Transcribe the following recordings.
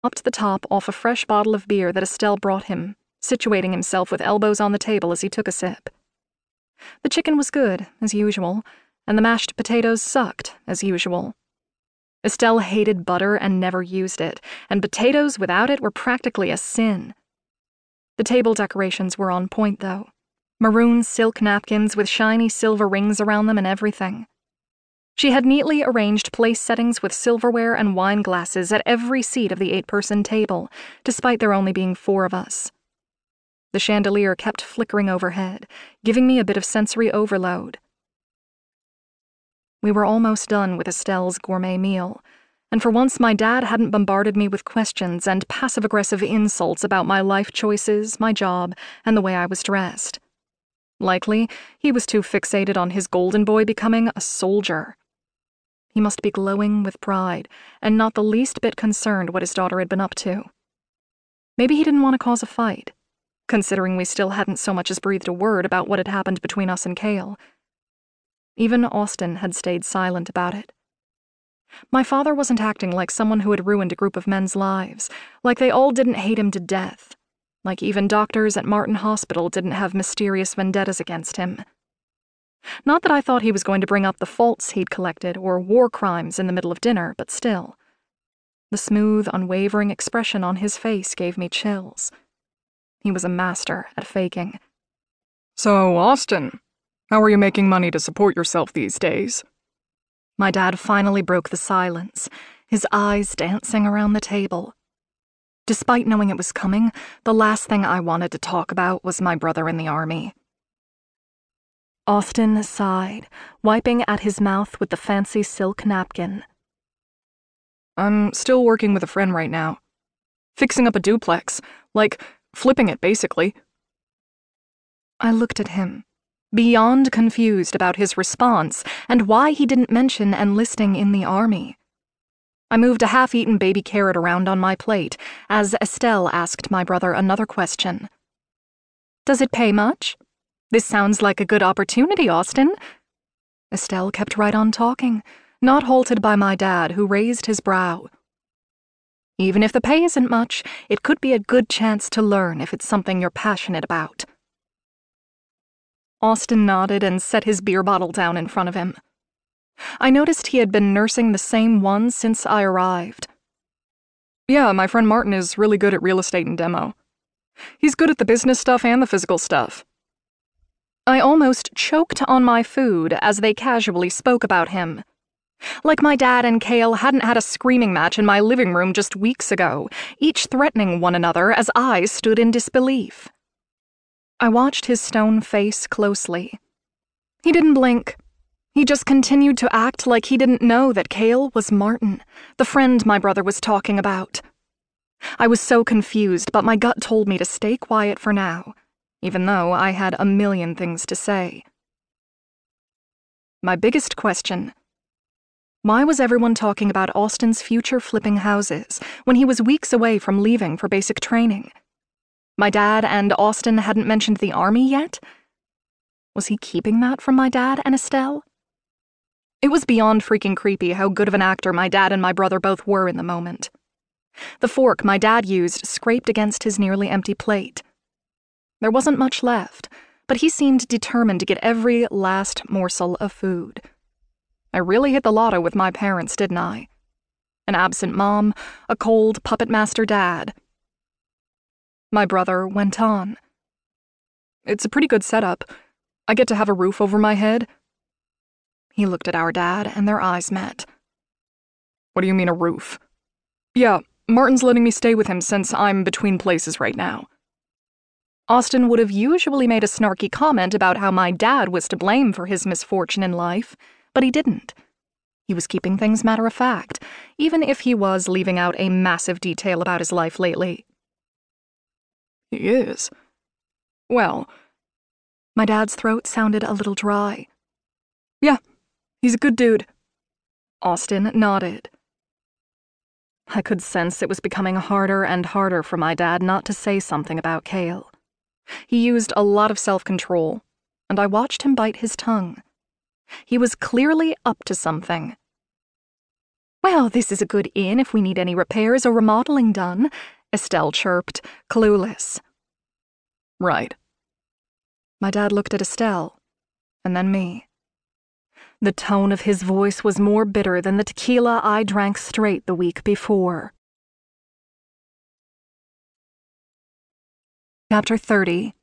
Popped the top off a fresh bottle of beer that Estelle brought him, situating himself with elbows on the table as he took a sip. The chicken was good, as usual, and the mashed potatoes sucked, as usual. Estelle hated butter and never used it, and potatoes without it were practically a sin. The table decorations were on point, though. Maroon silk napkins with shiny silver rings around them and everything. She had neatly arranged place settings with silverware and wine glasses at every seat of the 8-person table, despite there only being 4 of us. The chandelier kept flickering overhead, giving me a bit of sensory overload. We were almost done with Estelle's gourmet meal, and for once my dad hadn't bombarded me with questions and passive-aggressive insults about my life choices, my job, and the way I was dressed. Likely, he was too fixated on his golden boy becoming a soldier. He must be glowing with pride, and not the least bit concerned what his daughter had been up to. Maybe he didn't want to cause a fight, considering we still hadn't so much as breathed a word about what had happened between us and Cale. Even Austin had stayed silent about it. My father wasn't acting like someone who had ruined a group of men's lives, like they all didn't hate him to death, like even doctors at Martin Hospital didn't have mysterious vendettas against him. Not that I thought he was going to bring up the faults he'd collected or war crimes in the middle of dinner, but still. The smooth, unwavering expression on his face gave me chills. He was a master at faking. So, Austin, how are you making money to support yourself these days? My dad finally broke the silence, his eyes dancing around the table. Despite knowing it was coming, the last thing I wanted to talk about was my brother in the army. Austin sighed, wiping at his mouth with the fancy silk napkin. I'm still working with a friend right now. Fixing up a duplex, like flipping it, basically. I looked at him, beyond confused about his response and why he didn't mention enlisting in the army. I moved a half-eaten baby carrot around on my plate as Estelle asked my brother another question. "Does it pay much? This sounds like a good opportunity, Austin." Estelle kept right on talking, not halted by my dad, who raised his brow. "Even if the pay isn't much, it could be a good chance to learn if it's something you're passionate about." Austin nodded and set his beer bottle down in front of him. I noticed he had been nursing the same one since I arrived. "Yeah, my friend Martin is really good at real estate and demo. He's good at the business stuff and the physical stuff." I almost choked on my food as they casually spoke about him. Like my dad and Cale hadn't had a screaming match in my living room just weeks ago, each threatening one another as I stood in disbelief. I watched his stone face closely. He didn't blink. He just continued to act like he didn't know that Cale was Martin, the friend my brother was talking about. I was so confused, but my gut told me to stay quiet for now, even though I had a million things to say. My biggest question: why was everyone talking about Austin's future flipping houses when he was weeks away from leaving for basic training? My dad and Austin hadn't mentioned the army yet? Was he keeping that from my dad and Estelle? It was beyond freaking creepy how good of an actor my dad and my brother both were in the moment. The fork my dad used scraped against his nearly empty plate. There wasn't much left, but he seemed determined to get every last morsel of food. I really hit the lotto with my parents, didn't I? An absent mom, a cold puppet master dad. My brother went on. "It's a pretty good setup. I get to have a roof over my head." He looked at our dad, and their eyes met. "What do you mean, a roof?" "Yeah, Martin's letting me stay with him since I'm between places right now." Austin would have usually made a snarky comment about how my dad was to blame for his misfortune in life, but he didn't. He was keeping things matter of fact, even if he was leaving out a massive detail about his life lately. "He is? Well..." My dad's throat sounded a little dry. "Yeah, he's a good dude." Austin nodded. I could sense it was becoming harder and harder for my dad not to say something about Cale. He used a lot of self-control, and I watched him bite his tongue. He was clearly up to something. Well, this is a good inn if we need any repairs or remodeling done, Estelle chirped, clueless. Right. My dad looked at Estelle, and then me. The tone of his voice was more bitter than the tequila I drank straight the week before. Chapter 30.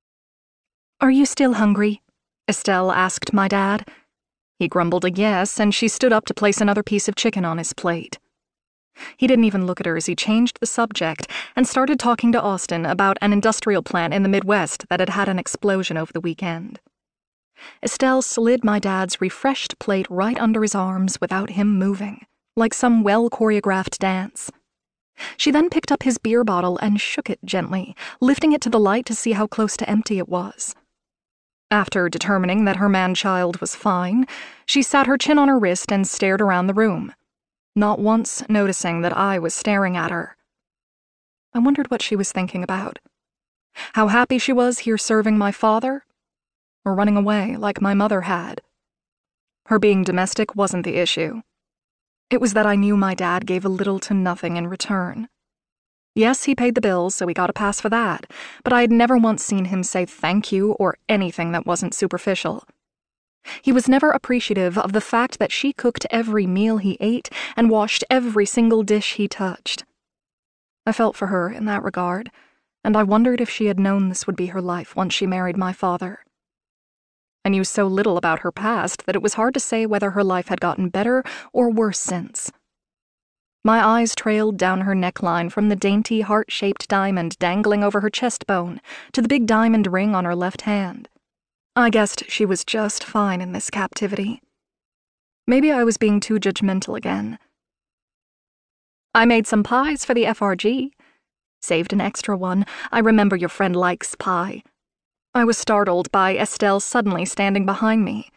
Are you still hungry? Estelle asked my dad. He grumbled a yes, and she stood up to place another piece of chicken on his plate. He didn't even look at her as he changed the subject and started talking to Austin about an industrial plant in the Midwest that had had an explosion over the weekend. Estelle slid my dad's refreshed plate right under his arms without him moving, like some well-choreographed dance. She then picked up his beer bottle and shook it gently, lifting it to the light to see how close to empty it was. After determining that her man-child was fine, she sat her chin on her wrist and stared around the room, not once noticing that I was staring at her. I wondered what she was thinking about. How happy she was here serving my father, or running away like my mother had. Her being domestic wasn't the issue. It was that I knew my dad gave little to nothing in return. Yes, he paid the bills, so he got a pass for that, but I had never once seen him say thank you or anything that wasn't superficial. He was never appreciative of the fact that she cooked every meal he ate and washed every single dish he touched. I felt for her in that regard, and I wondered if she had known this would be her life once she married my father. I knew so little about her past that it was hard to say whether her life had gotten better or worse since. My eyes trailed down her neckline from the dainty heart-shaped diamond dangling over her chest bone to the big diamond ring on her left hand. I guessed she was just fine in this captivity. Maybe I was being too judgmental again. I made some pies for the FRG. Saved an extra one. I remember your friend likes pie. I was startled by Estelle suddenly standing behind me.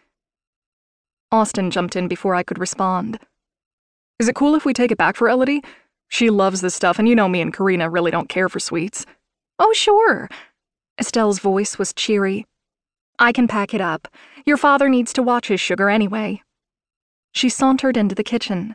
Austin jumped in before I could respond. Is it cool if we take it back for Elodie? She loves this stuff, and you know me and Karina really don't care for sweets. Oh, sure. Estelle's voice was cheery. I can pack it up. Your father needs to watch his sugar anyway. She sauntered into the kitchen.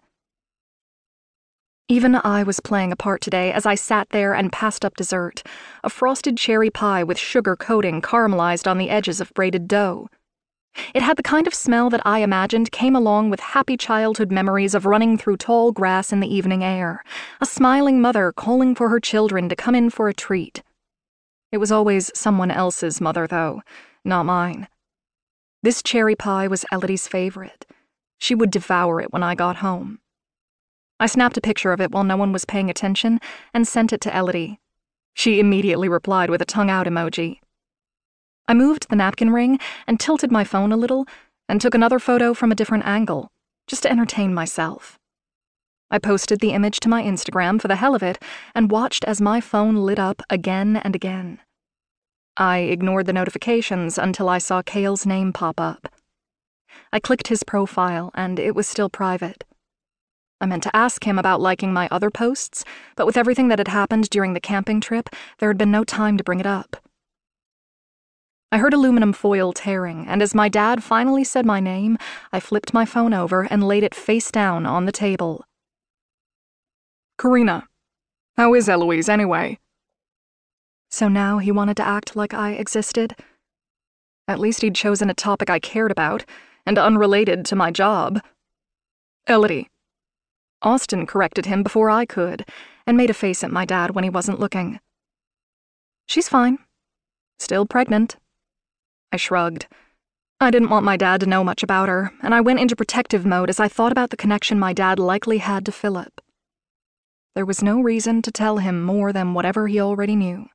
Even I was playing a part today as I sat there and passed up dessert, a frosted cherry pie with sugar coating caramelized on the edges of braided dough. It had the kind of smell that I imagined came along with happy childhood memories of running through tall grass in the evening air, a smiling mother calling for her children to come in for a treat. It was always someone else's mother, though, not mine. This cherry pie was Elodie's favorite. She would devour it when I got home. I snapped a picture of it while no one was paying attention and sent it to Elodie. She immediately replied with a tongue-out emoji. I moved the napkin ring and tilted my phone a little and took another photo from a different angle, just to entertain myself. I posted the image to my Instagram for the hell of it and watched as my phone lit up again and again. I ignored the notifications until I saw Cale's name pop up. I clicked his profile and it was still private. I meant to ask him about liking my other posts, but with everything that had happened during the camping trip, there had been no time to bring it up. I heard aluminum foil tearing, and as my dad finally said my name, I flipped my phone over and laid it face down on the table. Karina, how is Eloise anyway? So now he wanted to act like I existed? At least he'd chosen a topic I cared about, and unrelated to my job. Elodie. Austin corrected him before I could, and made a face at my dad when he wasn't looking. She's fine. Still pregnant. I shrugged. I didn't want my dad to know much about her, and I went into protective mode as I thought about the connection my dad likely had to Philip. There was no reason to tell him more than whatever he already knew.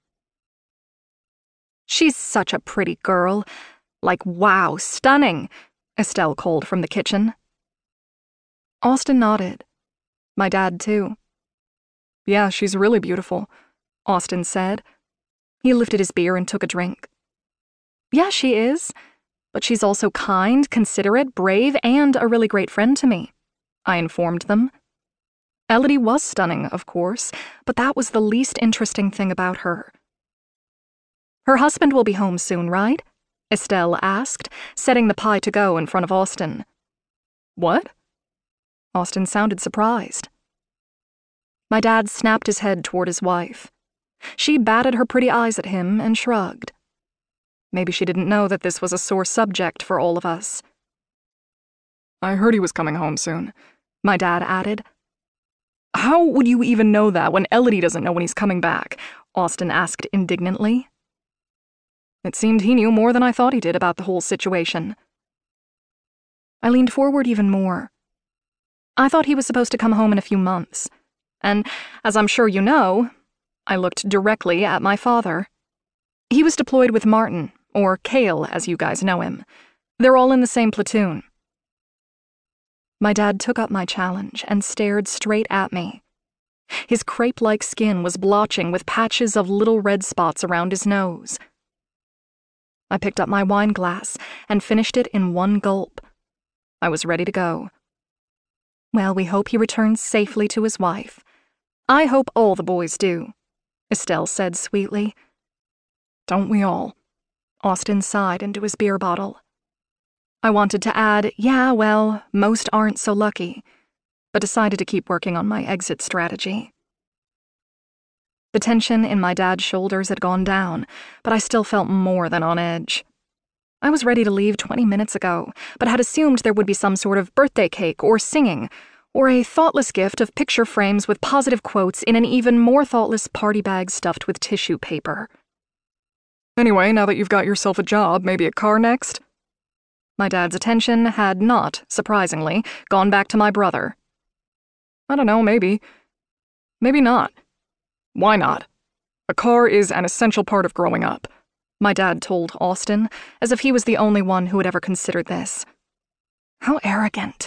She's such a pretty girl. Like, wow, stunning, Estelle called from the kitchen. Austin nodded. My dad, too. Yeah, she's really beautiful, Austin said. He lifted his beer and took a drink. Yeah, she is. But she's also kind, considerate, brave, and a really great friend to me, I informed them. Elodie was stunning, of course, but that was the least interesting thing about her. Her husband will be home soon, right? Estelle asked, setting the pie to go in front of Austin. What? Austin sounded surprised. My dad snapped his head toward his wife. She batted her pretty eyes at him and shrugged. Maybe she didn't know that this was a sore subject for all of us. I heard he was coming home soon, my dad added. How would you even know that when Elodie doesn't know when he's coming back? Austin asked indignantly. It seemed he knew more than I thought he did about the whole situation. I leaned forward even more. I thought he was supposed to come home in a few months, and, as I'm sure you know, I looked directly at my father. He was deployed with Martin, or Cale as you guys know him. They're all in the same platoon. My dad took up my challenge and stared straight at me. His crepe-like skin was blotching with patches of little red spots around his nose. I picked up my wine glass and finished it in one gulp. I was ready to go. Well, we hope he returns safely to his wife. I hope all the boys do, Estelle said sweetly. Don't we all? Austin sighed into his beer bottle. I wanted to add, yeah, well, most aren't so lucky, but decided to keep working on my exit strategy. The tension in my dad's shoulders had gone down, but I still felt more than on edge. I was ready to leave 20 minutes ago, but had assumed there would be some sort of birthday cake or singing, or a thoughtless gift of picture frames with positive quotes in an even more thoughtless party bag stuffed with tissue paper. Anyway, now that you've got yourself a job, maybe a car next? My dad's attention had not, surprisingly, gone back to my brother. I don't know, maybe. Maybe not. Why not? A car is an essential part of growing up, my dad told Austin, as if he was the only one who had ever considered this. How arrogant.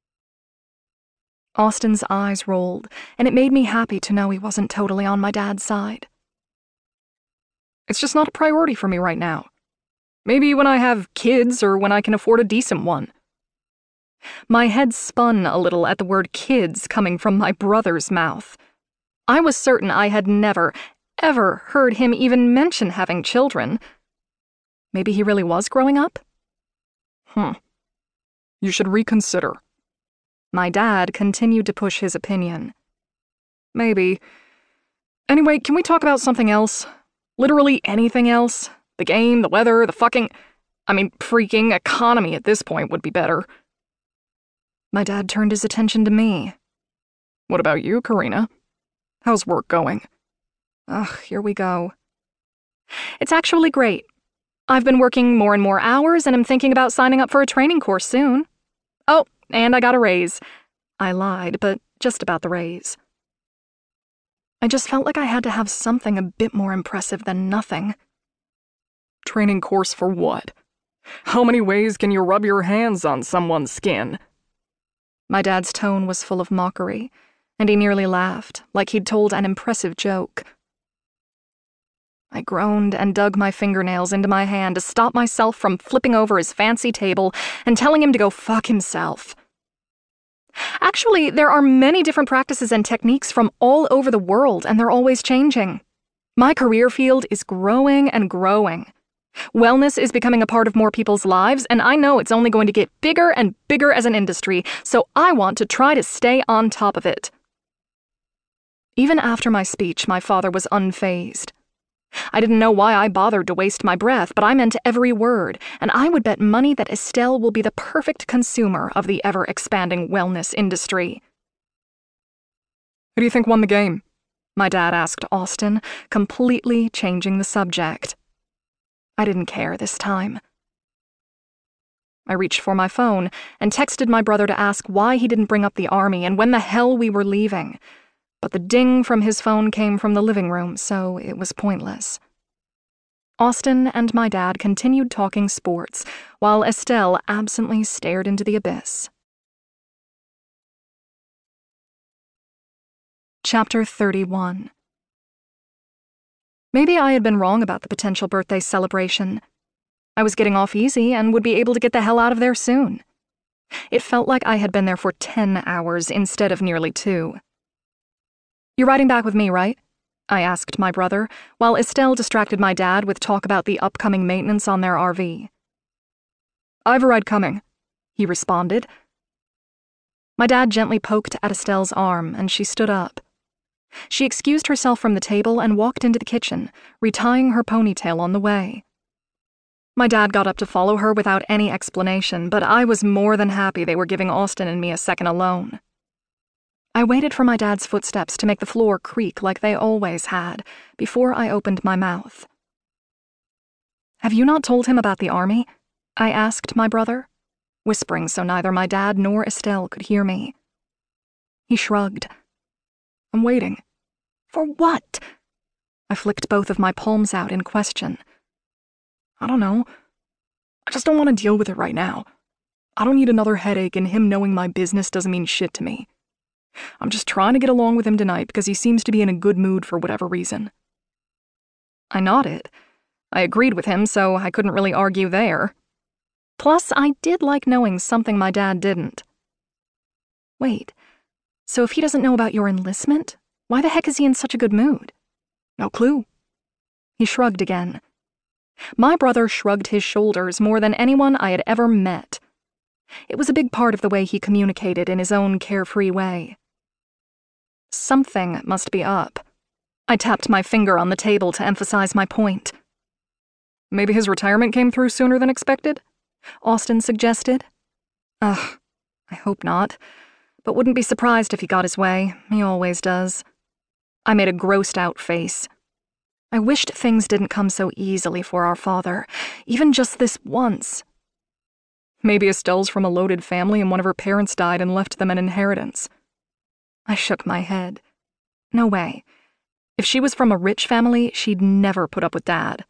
Austin's eyes rolled, and it made me happy to know he wasn't totally on my dad's side. It's just not a priority for me right now. Maybe when I have kids or when I can afford a decent one. My head spun a little at the word kids coming from my brother's mouth. I was certain I had never, ever heard him even mention having children. Maybe he really was growing up? You should reconsider. My dad continued to push his opinion. Maybe. Anyway, can we talk about something else? Literally anything else? The game, the weather, the freaking economy at this point would be better. My dad turned his attention to me. What about you, Karina? How's work going? Ugh, here we go. It's actually great. I've been working more and more hours, and I'm thinking about signing up for a training course soon. Oh, and I got a raise. I lied, but just about the raise. I just felt like I had to have something a bit more impressive than nothing. Training course for what? How many ways can you rub your hands on someone's skin? My dad's tone was full of mockery, and he nearly laughed, like he'd told an impressive joke. I groaned and dug my fingernails into my hand to stop myself from flipping over his fancy table and telling him to go fuck himself. Actually, there are many different practices and techniques from all over the world, and they're always changing. My career field is growing and growing. Wellness is becoming a part of more people's lives, and I know it's only going to get bigger and bigger as an industry, so I want to try to stay on top of it. Even after my speech, my father was unfazed. I didn't know why I bothered to waste my breath, but I meant every word, and I would bet money that Estelle will be the perfect consumer of the ever-expanding wellness industry. Who do you think won the game? My dad asked Austin, completely changing the subject. I didn't care this time. I reached for my phone and texted my brother to ask why he didn't bring up the army and when the hell we were leaving. But the ding from his phone came from the living room, so it was pointless. Austin and my dad continued talking sports, while Estelle absently stared into the abyss. Chapter 31. Maybe I had been wrong about the potential birthday celebration. I was getting off easy and would be able to get the hell out of there soon. It felt like I had been there for 10 hours instead of nearly 2. "You're riding back with me, right?" I asked my brother, while Estelle distracted my dad with talk about the upcoming maintenance on their RV. "I've a ride coming," he responded. My dad gently poked at Estelle's arm, and she stood up. She excused herself from the table and walked into the kitchen, retying her ponytail on the way. My dad got up to follow her without any explanation, but I was more than happy they were giving Austin and me a second alone. I waited for my dad's footsteps to make the floor creak like they always had, before I opened my mouth. "Have you not told him about the army?" I asked my brother, whispering so neither my dad nor Estelle could hear me. He shrugged. "I'm waiting." "For what?" I flicked both of my palms out in question. "I don't know. I just don't want to deal with it right now. I don't need another headache, and him knowing my business doesn't mean shit to me. I'm just trying to get along with him tonight because he seems to be in a good mood for whatever reason." I nodded. I agreed with him, so I couldn't really argue there. Plus, I did like knowing something my dad didn't. "Wait, so if he doesn't know about your enlistment, why the heck is he in such a good mood?" "No clue." He shrugged again. My brother shrugged his shoulders more than anyone I had ever met. It was a big part of the way he communicated in his own carefree way. Something must be up. I tapped my finger on the table to emphasize my point. "Maybe his retirement came through sooner than expected?" Austin suggested. Ugh, I hope not, but wouldn't be surprised if he got his way. He always does. I made a grossed-out face. I wished things didn't come so easily for our father, even just this once. "Maybe Estelle's from a loaded family and one of her parents died and left them an inheritance." I shook my head. No way. If she was from a rich family, she'd never put up with Dad.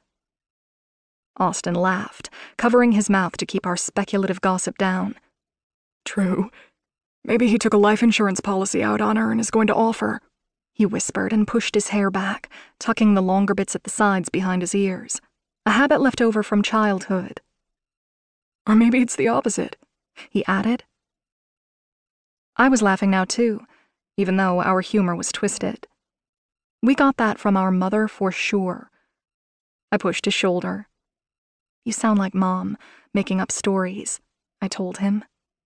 Austin laughed, covering his mouth to keep our speculative gossip down. "True. Maybe he took a life insurance policy out on her and is going to offer," he whispered and pushed his hair back, tucking the longer bits at the sides behind his ears, a habit left over from childhood. "Or maybe it's the opposite," he added. I was laughing now too, even though our humor was twisted. We got that from our mother for sure. I pushed his shoulder. "You sound like Mom, making up stories," I told him.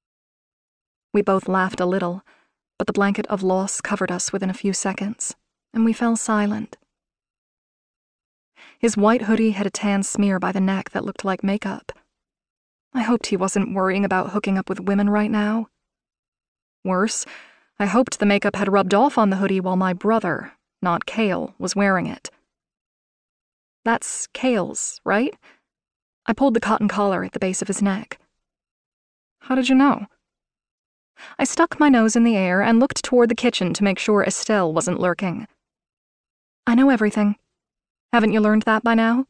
We both laughed a little, but the blanket of loss covered us within a few seconds, and we fell silent. His white hoodie had a tan smear by the neck that looked like makeup. I hoped he wasn't worrying about hooking up with women right now. Worse, I hoped the makeup had rubbed off on the hoodie while my brother, not Cale, was wearing it. That's Cale's, right? I pulled the cotton collar at the base of his neck. "How did you know?" I stuck my nose in the air and looked toward the kitchen to make sure Estelle wasn't lurking. "I know everything. Haven't you learned that by now?"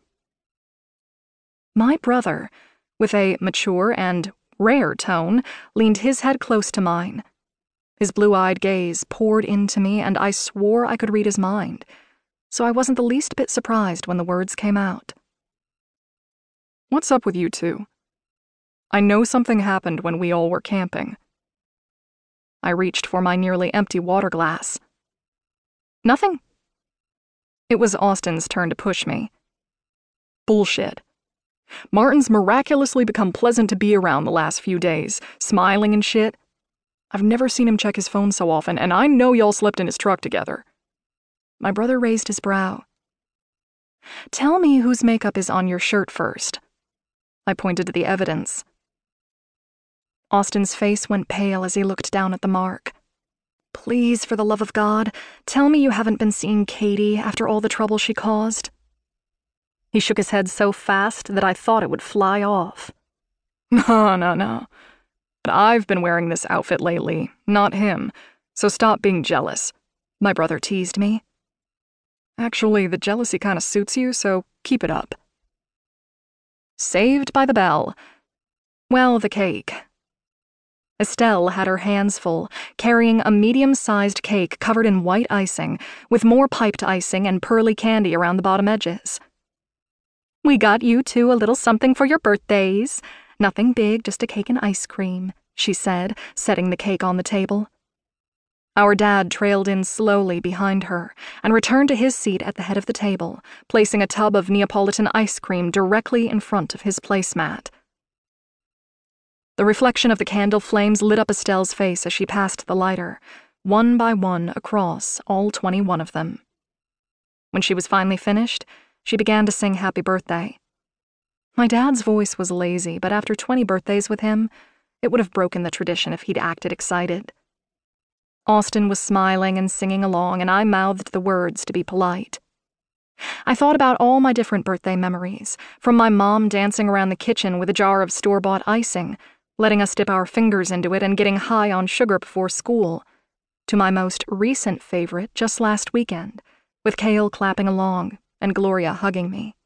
My brother, with a mature and rare tone, leaned his head close to mine. His blue-eyed gaze poured into me, and I swore I could read his mind, so I wasn't the least bit surprised when the words came out. "What's up with you two? I know something happened when we all were camping." I reached for my nearly empty water glass. "Nothing." It was Austin's turn to push me. "Bullshit. Martin's miraculously become pleasant to be around the last few days, smiling and shit. I've never seen him check his phone so often, and I know y'all slept in his truck together." My brother raised his brow. "Tell me whose makeup is on your shirt first." I pointed to the evidence. Austin's face went pale as he looked down at the mark. "Please, for the love of God, tell me you haven't been seeing Katie after all the trouble she caused." He shook his head so fast that I thought it would fly off. No. But I've been wearing this outfit lately, not him, so stop being jealous," my brother teased me. "Actually, the jealousy kind of suits you, so keep it up." Saved by the bell. Well, the cake. Estelle had her hands full, carrying a medium-sized cake covered in white icing, with more piped icing and pearly candy around the bottom edges. "We got you two a little something for your birthdays. Nothing big, just a cake and ice cream," she said, setting the cake on the table. Our dad trailed in slowly behind her and returned to his seat at the head of the table, placing a tub of Neapolitan ice cream directly in front of his placemat. The reflection of the candle flames lit up Estelle's face as she passed the lighter, one by one across all 21 of them. When she was finally finished, she began to sing Happy Birthday. My dad's voice was lazy, but after 20 birthdays with him, it would have broken the tradition if he'd acted excited. Austin was smiling and singing along, and I mouthed the words to be polite. I thought about all my different birthday memories, from my mom dancing around the kitchen with a jar of store-bought icing, letting us dip our fingers into it and getting high on sugar before school, to my most recent favorite just last weekend, with Cale clapping along and Gloria hugging me.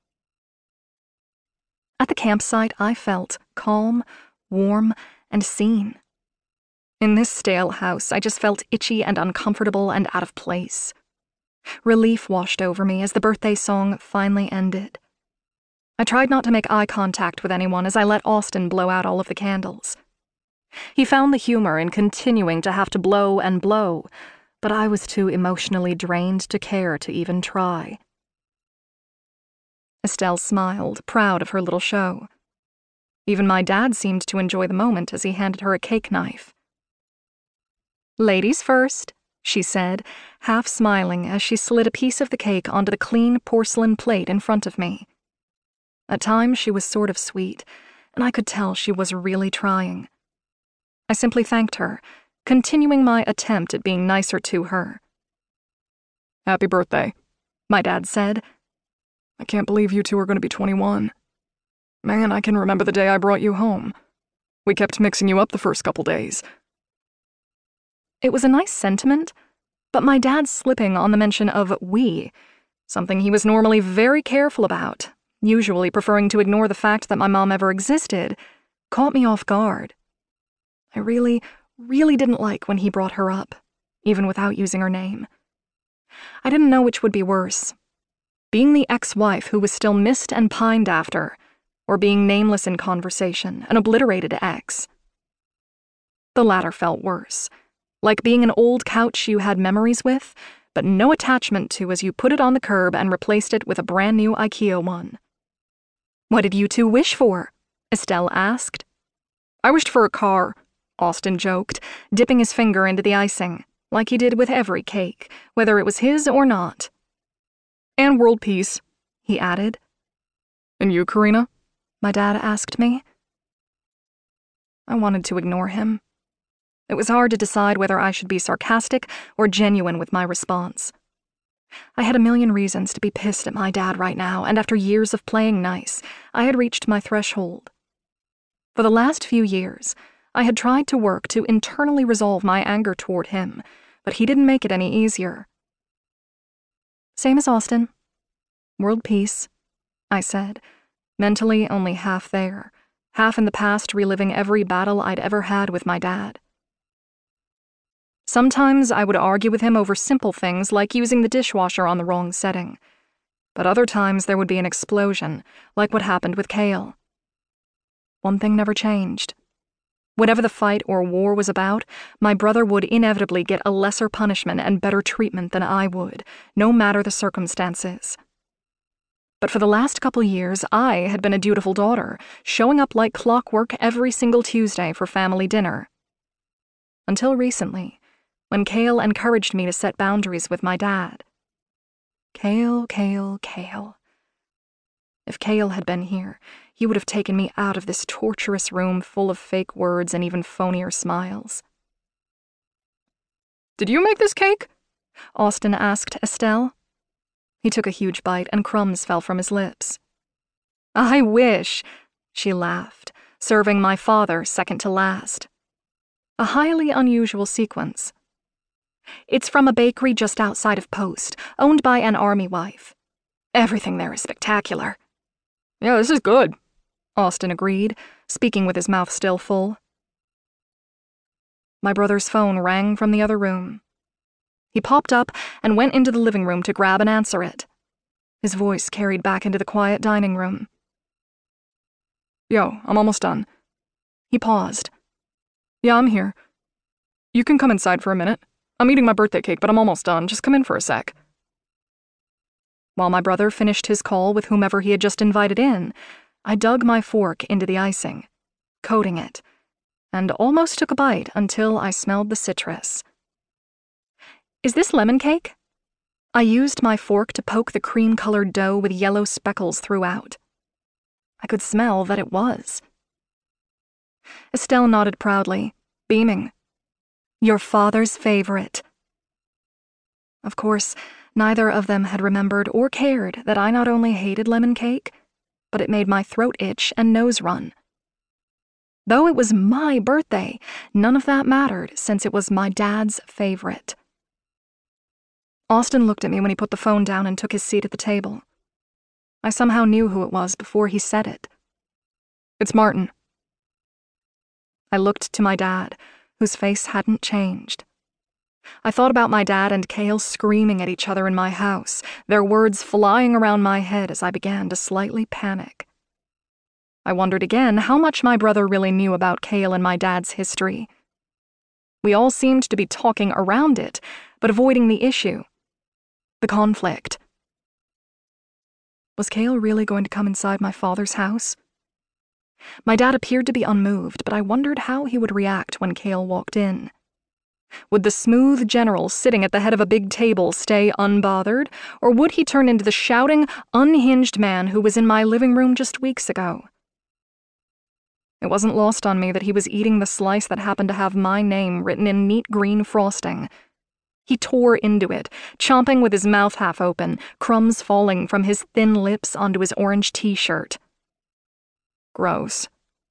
At the campsite, I felt calm, warm, and seen. In this stale house, I just felt itchy and uncomfortable and out of place. Relief washed over me as the birthday song finally ended. I tried not to make eye contact with anyone as I let Austin blow out all of the candles. He found the humor in continuing to have to blow and blow, but I was too emotionally drained to care to even try. Estelle smiled, proud of her little show. Even my dad seemed to enjoy the moment as he handed her a cake knife. "Ladies first," she said, half smiling as she slid a piece of the cake onto the clean porcelain plate in front of me. At times she was sort of sweet, and I could tell she was really trying. I simply thanked her, continuing my attempt at being nicer to her. "Happy birthday," my dad said. "I can't believe you two are going to be 21. Man, I can remember the day I brought you home. We kept mixing you up the first couple days." It was a nice sentiment, but my dad slipping on the mention of we, something he was normally very careful about, usually preferring to ignore the fact that my mom ever existed, caught me off guard. I really didn't like when he brought her up, even without using her name. I didn't know which would be worse, being the ex-wife who was still missed and pined after, or being nameless in conversation, an obliterated ex. The latter felt worse, like being an old couch you had memories with, but no attachment to as you put it on the curb and replaced it with a brand new IKEA one. "What did you two wish for?" Estelle asked. "I wished for a car," Austin joked, dipping his finger into the icing, like he did with every cake, whether it was his or not. "And world peace," he added. "And you, Karina?" my dad asked me. I wanted to ignore him. It was hard to decide whether I should be sarcastic or genuine with my response. I had a million reasons to be pissed at my dad right now, and after years of playing nice, I had reached my threshold. For the last few years, I had tried to work to internally resolve my anger toward him, but he didn't make it any easier. "Same as Austin. World peace," I said, mentally only half there, half in the past reliving every battle I'd ever had with my dad. Sometimes I would argue with him over simple things like using the dishwasher on the wrong setting, but other times there would be an explosion, like what happened with Cale. One thing never changed. Whatever the fight or war was about, my brother would inevitably get a lesser punishment and better treatment than I would, no matter the circumstances. But for the last couple years, I had been a dutiful daughter, showing up like clockwork every single Tuesday for family dinner. Until recently, when Cale encouraged me to set boundaries with my dad. Cale. If Cale had been here, he would have taken me out of this torturous room full of fake words and even phonier smiles. "Did you make this cake?" Austin asked Estelle. He took a huge bite and crumbs fell from his lips. "I wish," she laughed, serving my father second to last. A highly unusual sequence. "It's from a bakery just outside of Post, owned by an army wife. Everything there is spectacular." "Yeah, this is good," Austin agreed, speaking with his mouth still full. My brother's phone rang from the other room. He popped up and went into the living room to grab and answer it. His voice carried back into the quiet dining room. "Yo, I'm almost done." He paused. "Yeah, I'm here. You can come inside for a minute. I'm eating my birthday cake, but I'm almost done. Just come in for a sec." While my brother finished his call with whomever he had just invited in, I dug my fork into the icing, coating it, and almost took a bite until I smelled the citrus. "Is this lemon cake?" I used my fork to poke the cream-colored dough with yellow speckles throughout. I could smell that it was. Estelle nodded proudly, beaming. "Your father's favorite." Of course, neither of them had remembered or cared that I not only hated lemon cake, but it made my throat itch and nose run. Though it was my birthday, none of that mattered since it was my dad's favorite. Austin looked at me when he put the phone down and took his seat at the table. I somehow knew who it was before he said it. "It's Martin." I looked to my dad, whose face hadn't changed. I thought about my dad and Cale screaming at each other in my house, their words flying around my head as I began to slightly panic. I wondered again how much my brother really knew about Cale and my dad's history. We all seemed to be talking around it, but avoiding the issue. The conflict. Was Cale really going to come inside my father's house? My dad appeared to be unmoved, but I wondered how he would react when Cale walked in. Would the smooth general sitting at the head of a big table stay unbothered, or would he turn into the shouting, unhinged man who was in my living room just weeks ago? It wasn't lost on me that he was eating the slice that happened to have my name written in neat green frosting. He tore into it, chomping with his mouth half open, crumbs falling from his thin lips onto his orange t-shirt. Gross.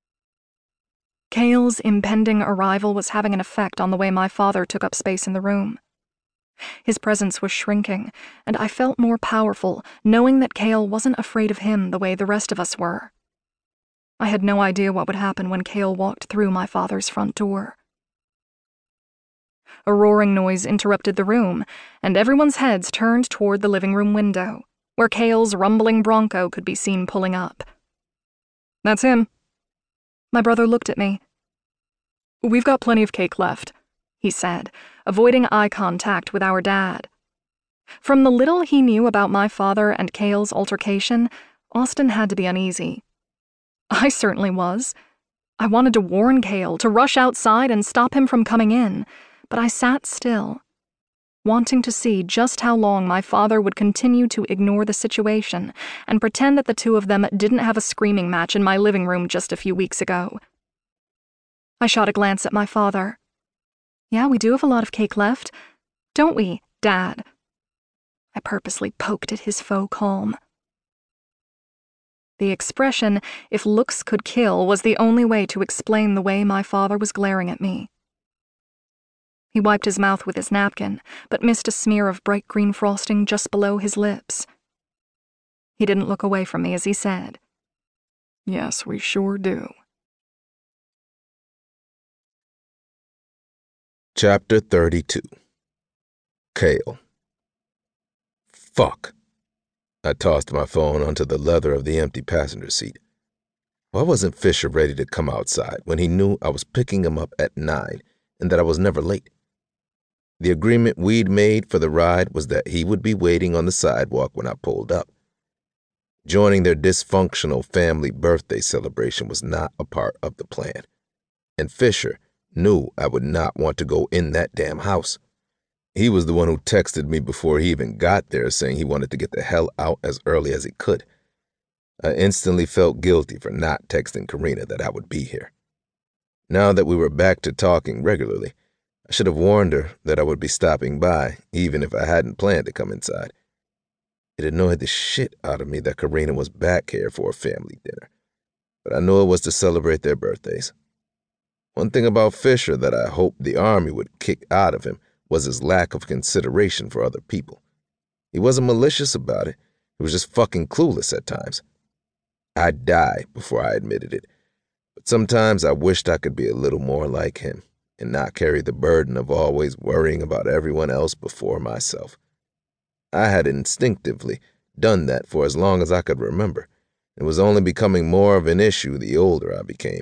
Cale's impending arrival was having an effect on the way my father took up space in the room. His presence was shrinking, and I felt more powerful, knowing that Cale wasn't afraid of him the way the rest of us were. I had no idea what would happen when Cale walked through my father's front door. A roaring noise interrupted the room, and everyone's heads turned toward the living room window, where Cale's rumbling Bronco could be seen pulling up. "That's him." My brother looked at me. "We've got plenty of cake left," he said, avoiding eye contact with our dad. From the little he knew about my father and Cale's altercation, Austin had to be uneasy. I certainly was. I wanted to warn Cale, to rush outside and stop him from coming in, but I sat still, wanting to see just how long my father would continue to ignore the situation and pretend that the two of them didn't have a screaming match in my living room just a few weeks ago. I shot a glance at my father. "Yeah, we do have a lot of cake left. Don't we, Dad?" I purposely poked at his faux calm. The expression, "if looks could kill," was the only way to explain the way my father was glaring at me. He wiped his mouth with his napkin, but missed a smear of bright green frosting just below his lips. He didn't look away from me as he said, "Yes, we sure do." Chapter 32. Cale. Fuck. I tossed my phone onto the leather of the empty passenger seat. Why wasn't Fisher ready to come outside when he knew I was picking him up at 9 and that I was never late? The agreement we'd made for the ride was that he would be waiting on the sidewalk when I pulled up. Joining their dysfunctional family birthday celebration was not a part of the plan, and Fisher knew I would not want to go in that damn house. He was the one who texted me before he even got there saying he wanted to get the hell out as early as he could. I instantly felt guilty for not texting Karina that I would be here. Now that we were back to talking regularly, I should have warned her that I would be stopping by, even if I hadn't planned to come inside. It annoyed the shit out of me that Karina was back here for a family dinner, but I knew it was to celebrate their birthdays. One thing about Fisher that I hoped the Army would kick out of him was his lack of consideration for other people. He wasn't malicious about it, he was just fucking clueless at times. I'd die before I admitted it, but sometimes I wished I could be a little more like him and not carry the burden of always worrying about everyone else before myself. I had instinctively done that for as long as I could remember. It was only becoming more of an issue the older I became.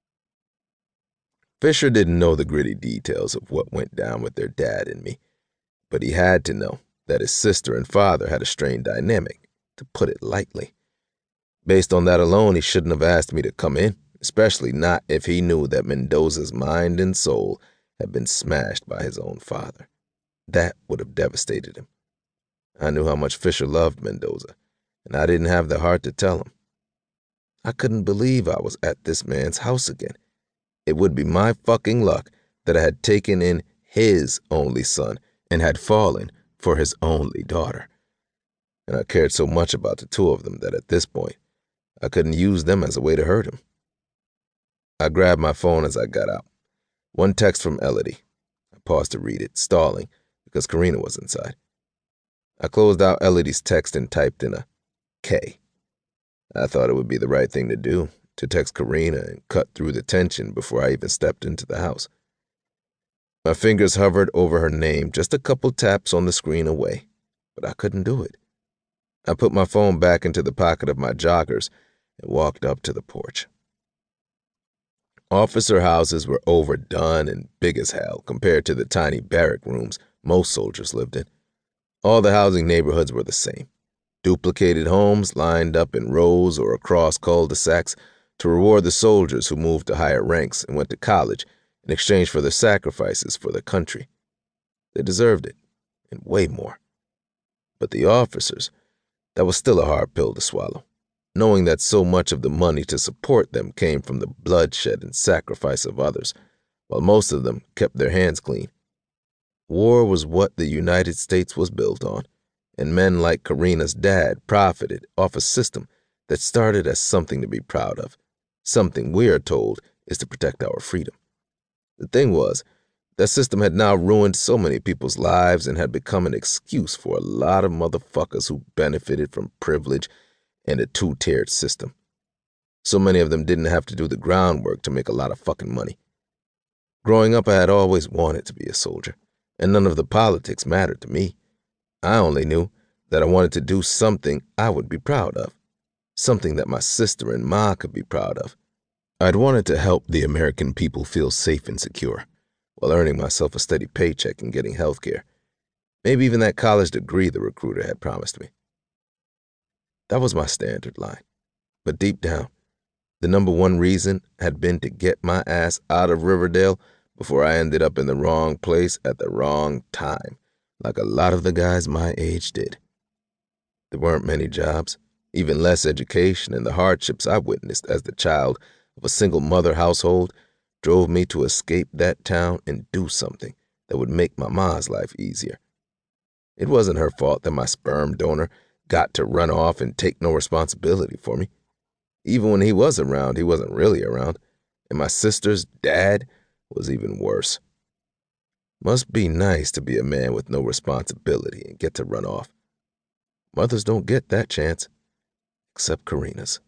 Fisher didn't know the gritty details of what went down with their dad and me, but he had to know that his sister and father had a strained dynamic, to put it lightly. Based on that alone, he shouldn't have asked me to come in especially not if he knew that Mendoza's mind and soul had been smashed by his own father. That would have devastated him. I knew how much Fisher loved Mendoza, and I didn't have the heart to tell him. I couldn't believe I was at this man's house again. It would be my fucking luck that I had taken in his only son and had fallen for his only daughter. And I cared so much about the two of them that at this point, I couldn't use them as a way to hurt him. I grabbed my phone as I got out. One text from Elodie. I paused to read it, stalling, because Karina was inside. I closed out Elodie's text and typed in a K. I thought it would be the right thing to do, to text Karina and cut through the tension before I even stepped into the house. My fingers hovered over her name, just a couple taps on the screen away, but I couldn't do it. I put my phone back into the pocket of my joggers and walked up to the porch. Officer houses were overdone and big as hell compared to the tiny barrack rooms most soldiers lived in. All the housing neighborhoods were the same. Duplicated homes lined up in rows or across cul-de-sacs to reward the soldiers who moved to higher ranks and went to college in exchange for their sacrifices for their country. They deserved it, and way more. But the officers, that was still a hard pill to swallow, knowing that so much of the money to support them came from the bloodshed and sacrifice of others, while most of them kept their hands clean. War was what the United States was built on, and men like Karina's dad profited off a system that started as something to be proud of, something we are told is to protect our freedom. The thing was, that system had now ruined so many people's lives and had become an excuse for a lot of motherfuckers who benefited from privilege and a two-tiered system. So many of them didn't have to do the groundwork to make a lot of fucking money. Growing up, I had always wanted to be a soldier, and none of the politics mattered to me. I only knew that I wanted to do something I would be proud of, something that my sister and Ma could be proud of. I'd wanted to help the American people feel safe and secure, while earning myself a steady paycheck and getting health care. Maybe even that college degree the recruiter had promised me. That was my standard line. But deep down, the number one reason had been to get my ass out of Riverdale before I ended up in the wrong place at the wrong time, like a lot of the guys my age did. There weren't many jobs, even less education, and the hardships I witnessed as the child of a single mother household drove me to escape that town and do something that would make my ma's life easier. It wasn't her fault that my sperm donor got to run off and take no responsibility for me. Even when he was around, he wasn't really around, and my sister's dad was even worse. Must be nice to be a man with no responsibility and get to run off. Mothers don't get that chance, except Karina's.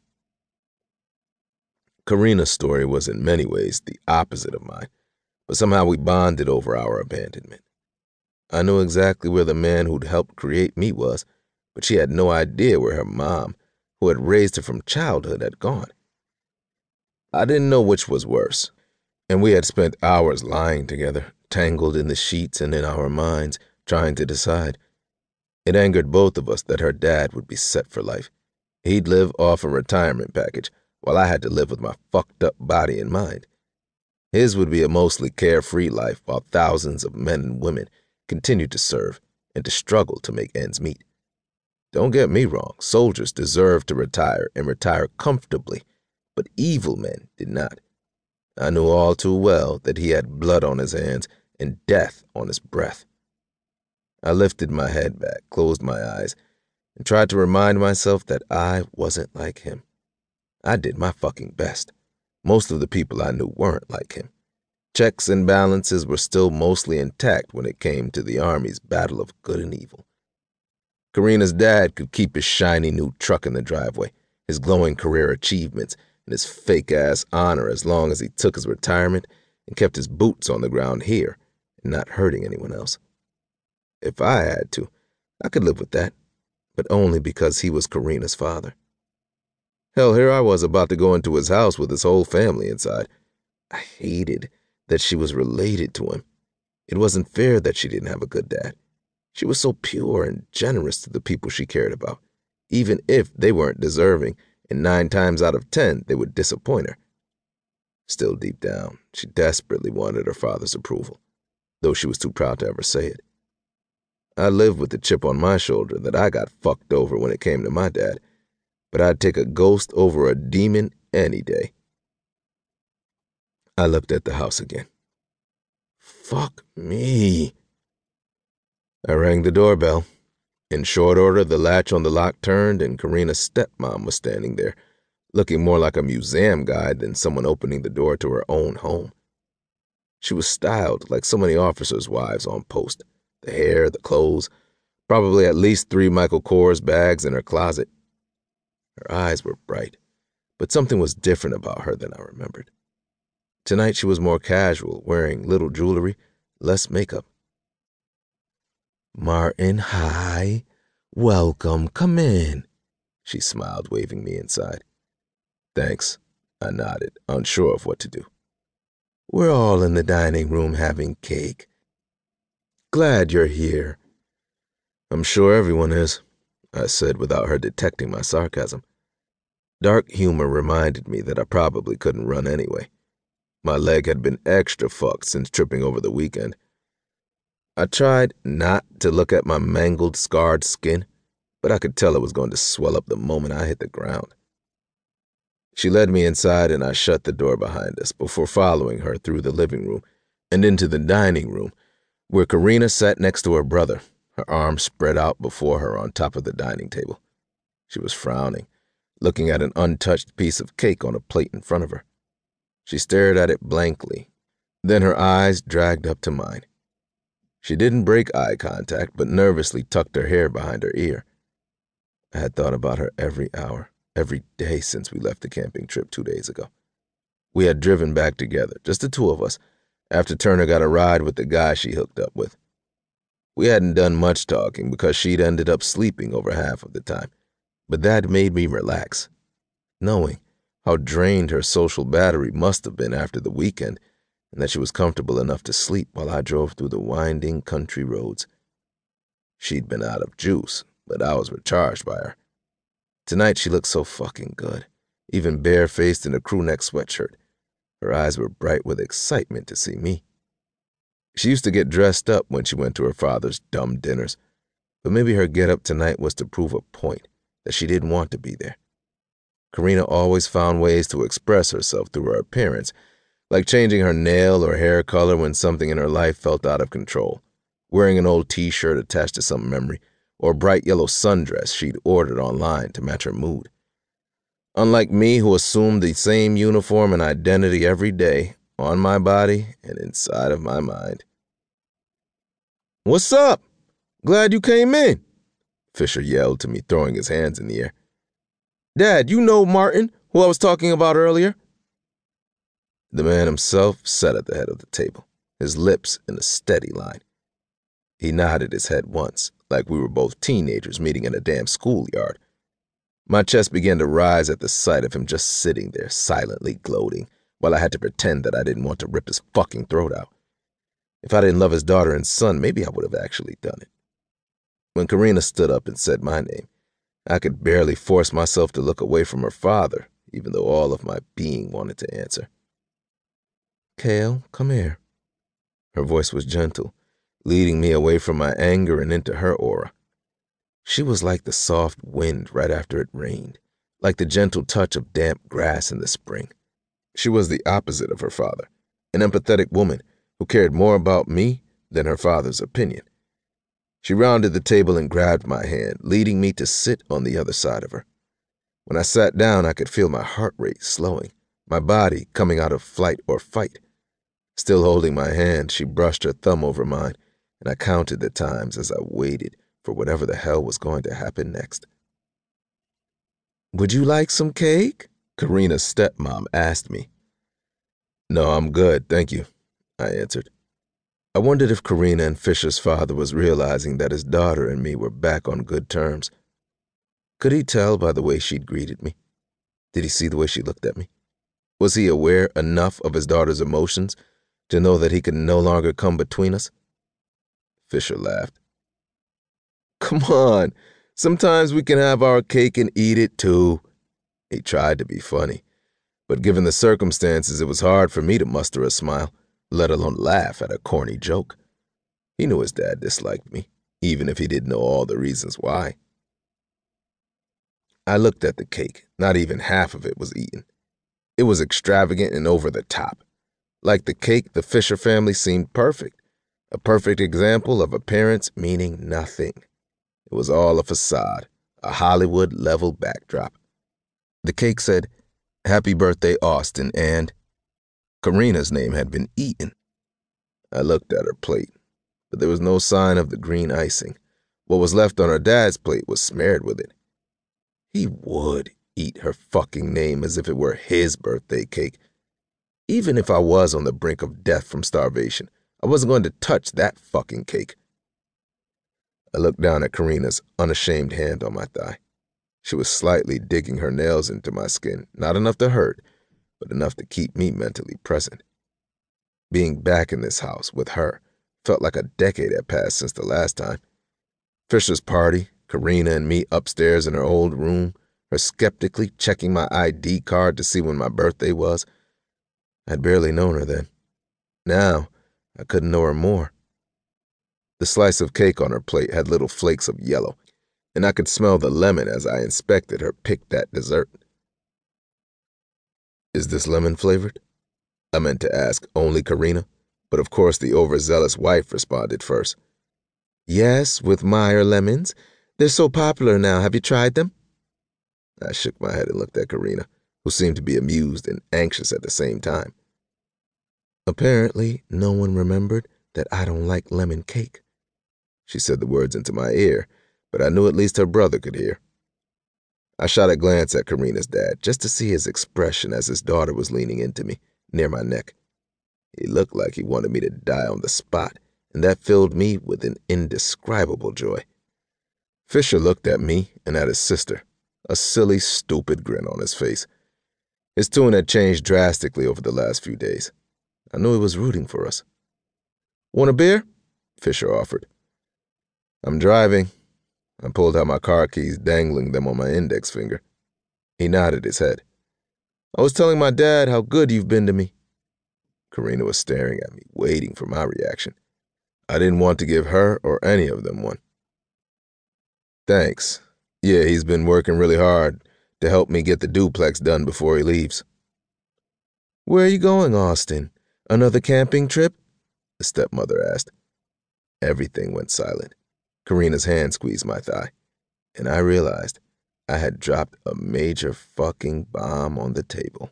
Karina's story was in many ways the opposite of mine, but somehow we bonded over our abandonment. I knew exactly where the man who'd helped create me was, but she had no idea where her mom, who had raised her from childhood, had gone. I didn't know which was worse, and we had spent hours lying together, tangled in the sheets and in our minds, trying to decide. It angered both of us that her dad would be set for life. He'd live off a retirement package, while I had to live with my fucked up body and mind. His would be a mostly carefree life while thousands of men and women continued to serve and to struggle to make ends meet. Don't get me wrong, soldiers deserved to retire and retire comfortably, but evil men did not. I knew all too well that he had blood on his hands and death on his breath. I lifted my head back, closed my eyes, and tried to remind myself that I wasn't like him. I did my fucking best. Most of the people I knew weren't like him. Checks and balances were still mostly intact when it came to the Army's battle of good and evil. Karina's dad could keep his shiny new truck in the driveway, his glowing career achievements, and his fake-ass honor as long as he took his retirement and kept his boots on the ground here and not hurting anyone else. If I had to, I could live with that, but only because he was Karina's father. Hell, here I was about to go into his house with his whole family inside. I hated that she was related to him. It wasn't fair that she didn't have a good dad. She was so pure and generous to the people she cared about, even if they weren't deserving, and 9 times out of 10 they would disappoint her. Still deep down, she desperately wanted her father's approval, though she was too proud to ever say it. I lived with the chip on my shoulder that I got fucked over when it came to my dad, but I'd take a ghost over a demon any day. I looked at the house again. Fuck me. I rang the doorbell. In short order, the latch on the lock turned and Karina's stepmom was standing there, looking more like a museum guide than someone opening the door to her own home. She was styled like so many officers' wives on post. The hair, the clothes, probably at least 3 Michael Kors bags in her closet. Her eyes were bright, but something was different about her than I remembered. Tonight she was more casual, wearing little jewelry, less makeup. Martin, hi. Welcome, come in, she smiled, waving me inside. Thanks, I nodded, unsure of what to do. We're all in the dining room having cake. Glad you're here. I'm sure everyone is, I said without her detecting my sarcasm. Dark humor reminded me that I probably couldn't run anyway. My leg had been extra fucked since tripping over the weekend. I tried not to look at my mangled, scarred skin, but I could tell it was going to swell up the moment I hit the ground. She led me inside and I shut the door behind us before following her through the living room and into the dining room, where Karina sat next to her brother, her arms spread out before her on top of the dining table. She was frowning, looking at an untouched piece of cake on a plate in front of her. She stared at it blankly, then her eyes dragged up to mine. She didn't break eye contact, but nervously tucked her hair behind her ear. I had thought about her every hour, every day since we left the camping trip 2 days ago. We had driven back together, just the two of us, after Turner got a ride with the guy she hooked up with. We hadn't done much talking because she'd ended up sleeping over half of the time, but that made me relax, knowing how drained her social battery must have been after the weekend and that she was comfortable enough to sleep while I drove through the winding country roads. She'd been out of juice, but I was recharged by her. Tonight she looked so fucking good, even barefaced in a crewneck sweatshirt. Her eyes were bright with excitement to see me. She used to get dressed up when she went to her father's dumb dinners, but maybe her get-up tonight was to prove a point, that she didn't want to be there. Karina always found ways to express herself through her appearance, like changing her nail or hair color when something in her life felt out of control, wearing an old t-shirt attached to some memory, or a bright yellow sundress she'd ordered online to match her mood. Unlike me, who assumed the same uniform and identity every day, on my body and inside of my mind. "What's up? Glad you came in," Fisher yelled to me, throwing his hands in the air. "Dad, you know Martin, who I was talking about earlier?" The man himself sat at the head of the table, his lips in a steady line. He nodded his head once, like we were both teenagers meeting in a damn schoolyard. My chest began to rise at the sight of him just sitting there, silently gloating, while I had to pretend that I didn't want to rip his fucking throat out. If I didn't love his daughter and son, maybe I would have actually done it. When Karina stood up and said my name, I could barely force myself to look away from her father, even though all of my being wanted to answer. "Kale, come here." Her voice was gentle, leading me away from my anger and into her aura. She was like the soft wind right after it rained, like the gentle touch of damp grass in the spring. She was the opposite of her father, an empathetic woman who cared more about me than her father's opinion. She rounded the table and grabbed my hand, leading me to sit on the other side of her. When I sat down, I could feel my heart rate slowing, my body coming out of flight or fight. Still holding my hand, she brushed her thumb over mine, and I counted the times as I waited for whatever the hell was going to happen next. "Would you like some cake?" Karina's stepmom asked me. "No, I'm good, thank you," I answered. I wondered if Karina and Fisher's father was realizing that his daughter and me were back on good terms. Could he tell by the way she'd greeted me? Did he see the way she looked at me? Was he aware enough of his daughter's emotions to know that he could no longer come between us? Fisher laughed. "Come on, sometimes we can have our cake and eat it too." He tried to be funny, But given the circumstances, it was hard for me to muster a smile, let alone laugh at a corny joke. He knew his dad disliked me, even if he didn't know all the reasons why. I looked at the cake. Not even half of it was eaten. It was extravagant and over the top. Like the cake, the Fisher family seemed perfect. A perfect example of appearance meaning nothing. It was all a facade, a Hollywood-level backdrop. The cake said, "Happy birthday, Austin," and Karina's name had been eaten. I looked at her plate, but there was no sign of the green icing. What was left on her dad's plate was smeared with it. He would eat her fucking name as if it were his birthday cake. Even if I was on the brink of death from starvation, I wasn't going to touch that fucking cake. I looked down at Karina's unashamed hand on my thigh. She was slightly digging her nails into my skin, not enough to hurt, but enough to keep me mentally present. Being back in this house with her felt like a decade had passed since the last time. Fisher's party, Karina and me upstairs in her old room, her skeptically checking my ID card to see when my birthday was. I'd barely known her then. Now, I couldn't know her more. The slice of cake on her plate had little flakes of yellow, and I could smell the lemon as I inspected her picked-at dessert. "Is this lemon-flavored?" I meant to ask only Karina, but of course the overzealous wife responded first. "Yes, with Meyer lemons. They're so popular now. Have you tried them?" I shook my head and looked at Karina, who seemed to be amused and anxious at the same time. "Apparently, no one remembered that I don't like lemon cake." She said the words into my ear, but I knew at least her brother could hear. I shot a glance at Karina's dad just to see his expression as his daughter was leaning into me, near my neck. He looked like he wanted me to die on the spot, and that filled me with an indescribable joy. Fisher looked at me and at his sister, a silly, stupid grin on his face. His tune had changed drastically over the last few days. I knew he was rooting for us. "Want a beer?" Fisher offered. "I'm driving." I pulled out my car keys, dangling them on my index finger. He nodded his head. "I was telling my dad how good you've been to me." Karina was staring at me, waiting for my reaction. I didn't want to give her or any of them one. "Thanks. Yeah, he's been working really hard to help me get the duplex done before he leaves." "Where are you going, Austin? Another camping trip?" the stepmother asked. Everything went silent. Karina's hand squeezed my thigh, and I realized I had dropped a major fucking bomb on the table.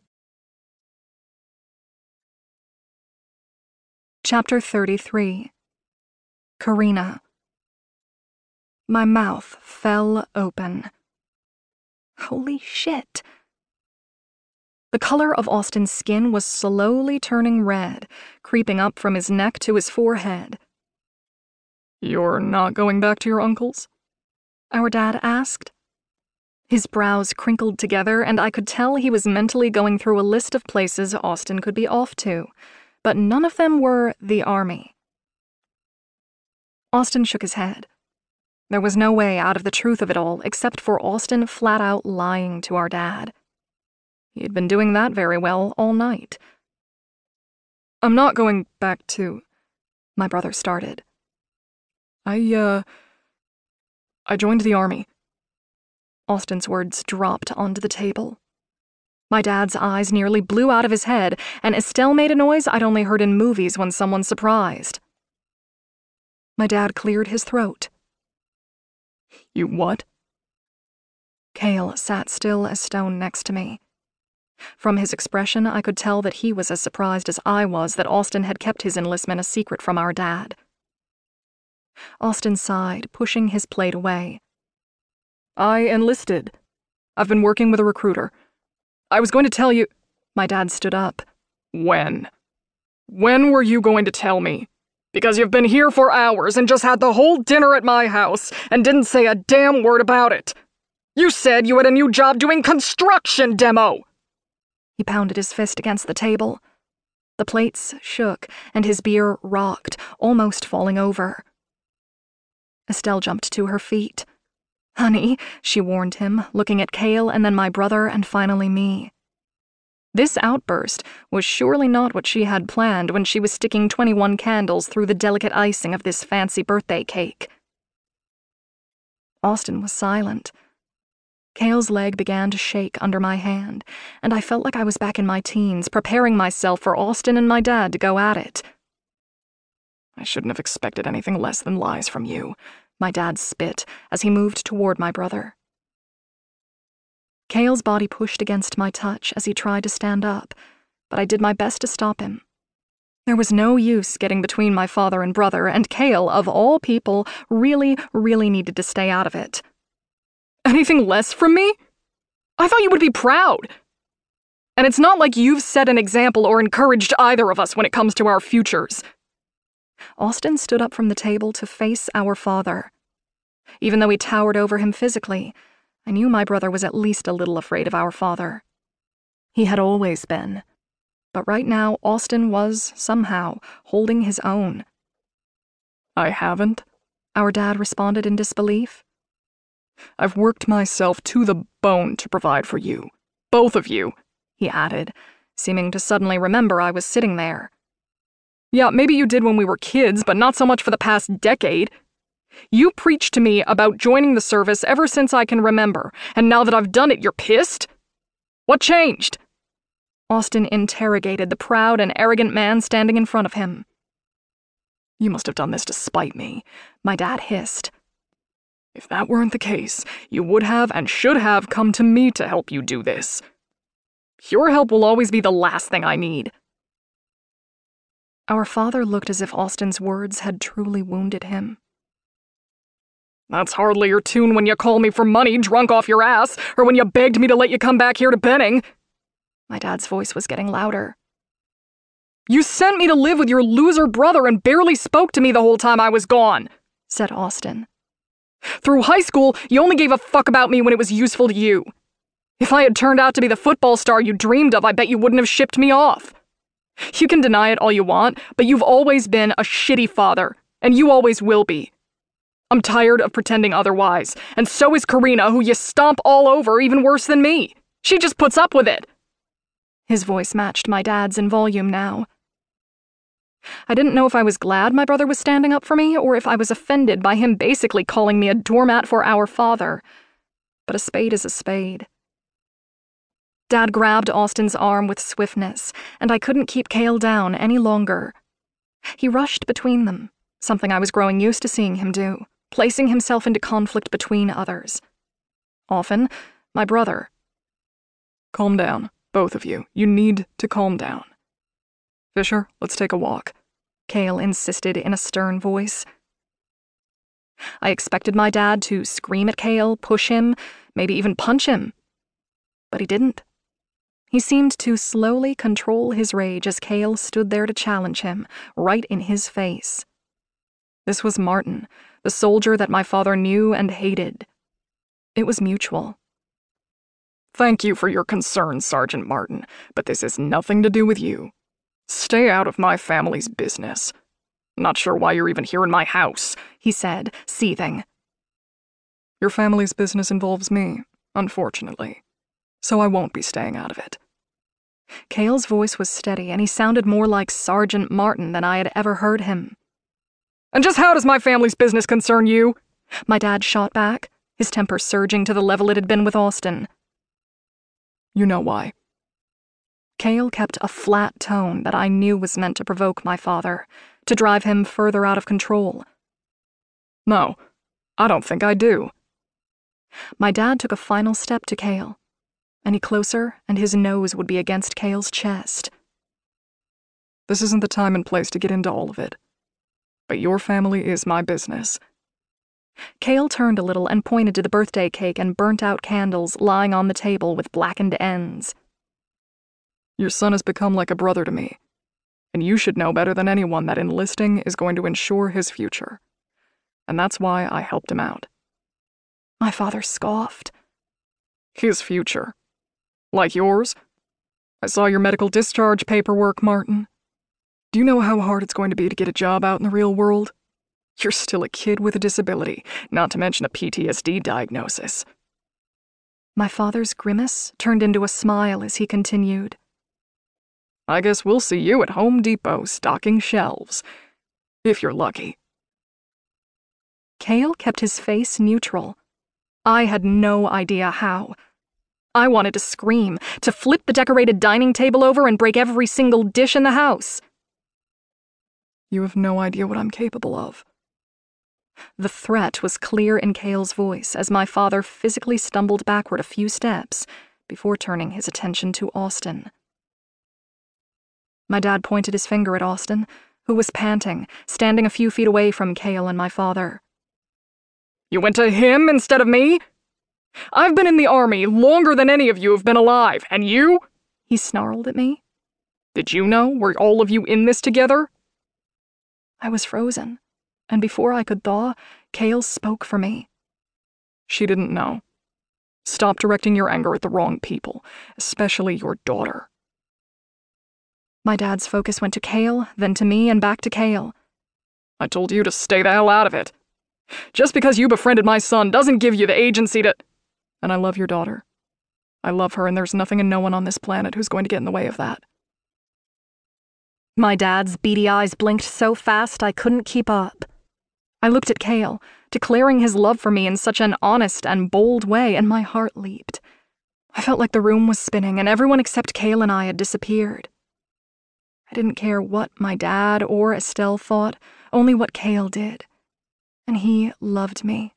Chapter 33. Karina. My mouth fell open. Holy shit. The color of Austin's skin was slowly turning red, creeping up from his neck to his forehead. "You're not going back to your uncle's?" Our dad asked. His brows crinkled together, and I could tell he was mentally going through a list of places Austin could be off to, but none of them were the army. Austin shook his head. There was no way out of the truth of it all except for Austin flat out lying to our dad. He had been doing that very well all night. "I'm not going back to..." my brother started. I joined the army." Austin's words dropped onto the table. My dad's eyes nearly blew out of his head, and Estelle made a noise I'd only heard in movies when someone's surprised. My dad cleared his throat. "You what?" Cale sat still as stone next to me. From his expression, I could tell that he was as surprised as I was that Austin had kept his enlistment a secret from our dad. Austin sighed, pushing his plate away. "I enlisted. I've been working with a recruiter. I was going to tell you..." My dad stood up. "When? When were you going to tell me? Because you've been here for hours and just had the whole dinner at my house and didn't say a damn word about it. You said you had a new job doing construction demo!" He pounded his fist against the table. The plates shook, and his beer rocked, almost falling over. Estelle jumped to her feet. "Honey," she warned him, looking at Cale and then my brother and finally me. This outburst was surely not what she had planned when she was sticking 21 candles through the delicate icing of this fancy birthday cake. Austin was silent. Cale's leg began to shake under my hand, and I felt like I was back in my teens, preparing myself for Austin and my dad to go at it. I shouldn't have expected anything less than lies from you, my dad spit as he moved toward my brother. Cale's body pushed against my touch as he tried to stand up, but I did my best to stop him. There was no use getting between my father and brother, and Cale, of all people, really needed to stay out of it. Anything less from me? I thought you would be proud. And it's not like you've set an example or encouraged either of us when it comes to our futures. Austin stood up from the table to face our father. Even though he towered over him physically, I knew my brother was at least a little afraid of our father. He had always been. But right now, Austin was, somehow, holding his own. I haven't, our dad responded in disbelief. I've worked myself to the bone to provide for you. Both of you, he added, seeming to suddenly remember I was sitting there. Yeah, maybe you did when we were kids, but not so much for the past decade. You preached to me about joining the service ever since I can remember, and now that I've done it, you're pissed? What changed? Austin interrogated the proud and arrogant man standing in front of him. You must have done this to spite me, my dad hissed. If that weren't the case, you would have and should have come to me to help you do this. Your help will always be the last thing I need. Our father looked as if Austin's words had truly wounded him. That's hardly your tune when you call me for money drunk off your ass, or when you begged me to let you come back here to Benning. My dad's voice was getting louder. You sent me to live with your loser brother and barely spoke to me the whole time I was gone, said Austin. Through high school, you only gave a fuck about me when it was useful to you. If I had turned out to be the football star you dreamed of, I bet you wouldn't have shipped me off. You can deny it all you want, but you've always been a shitty father, and you always will be. I'm tired of pretending otherwise, and so is Karina, who you stomp all over even worse than me. She just puts up with it. His voice matched my dad's in volume now. I didn't know if I was glad my brother was standing up for me, or if I was offended by him basically calling me a doormat for our father. But a spade is a spade. Dad grabbed Austin's arm with swiftness, and I couldn't keep Cale down any longer. He rushed between them, something I was growing used to seeing him do, placing himself into conflict between others. Often, my brother. Calm down, both of you. You need to calm down. Fisher, let's take a walk, Cale insisted in a stern voice. I expected my dad to scream at Cale, push him, maybe even punch him. But he didn't. He seemed to slowly control his rage as Cale stood there to challenge him, right in his face. This was Martin, the soldier that my father knew and hated. It was mutual. Thank you for your concern, Sergeant Martin, but this has nothing to do with you. Stay out of my family's business. Not sure why you're even here in my house, he said, seething. Your family's business involves me, unfortunately, so I won't be staying out of it. Cale's voice was steady, and he sounded more like Sergeant Martin than I had ever heard him. And just how does my family's business concern you? My dad shot back, his temper surging to the level it had been with Austin. You know why. Cale kept a flat tone that I knew was meant to provoke my father, to drive him further out of control. No, I don't think I do. My dad took a final step to Cale. Any closer, and his nose would be against Cale's chest. This isn't the time and place to get into all of it. But your family is my business. Cale turned a little and pointed to the birthday cake and burnt-out candles lying on the table with blackened ends. Your son has become like a brother to me, and you should know better than anyone that enlisting is going to ensure his future. And that's why I helped him out. My father scoffed. His future. Like yours? I saw your medical discharge paperwork, Martin. Do you know how hard it's going to be to get a job out in the real world? You're still a kid with a disability, not to mention a PTSD diagnosis. My father's grimace turned into a smile as he continued. I guess we'll see you at Home Depot stocking shelves. If you're lucky. Cale kept his face neutral. I had no idea how. I wanted to scream, to flip the decorated dining table over and break every single dish in the house. You have no idea what I'm capable of. The threat was clear in Cale's voice as my father physically stumbled backward a few steps before turning his attention to Austin. My dad pointed his finger at Austin, who was panting, standing a few feet away from Cale and my father. You went to him instead of me? I've been in the army longer than any of you have been alive, and you? He snarled at me. Did you know? Were all of you in this together? I was frozen, and before I could thaw, Cale spoke for me. She didn't know. Stop directing your anger at the wrong people, especially your daughter. My dad's focus went to Cale, then to me, and back to Cale. I told you to stay the hell out of it. Just because you befriended my son doesn't give you the agency to— And I love your daughter. I love her, and there's nothing and no one on this planet who's going to get in the way of that. My dad's beady eyes blinked so fast I couldn't keep up. I looked at Cale, declaring his love for me in such an honest and bold way, and my heart leaped. I felt like the room was spinning, and everyone except Cale and I had disappeared. I didn't care what my dad or Estelle thought, only what Cale did. And he loved me.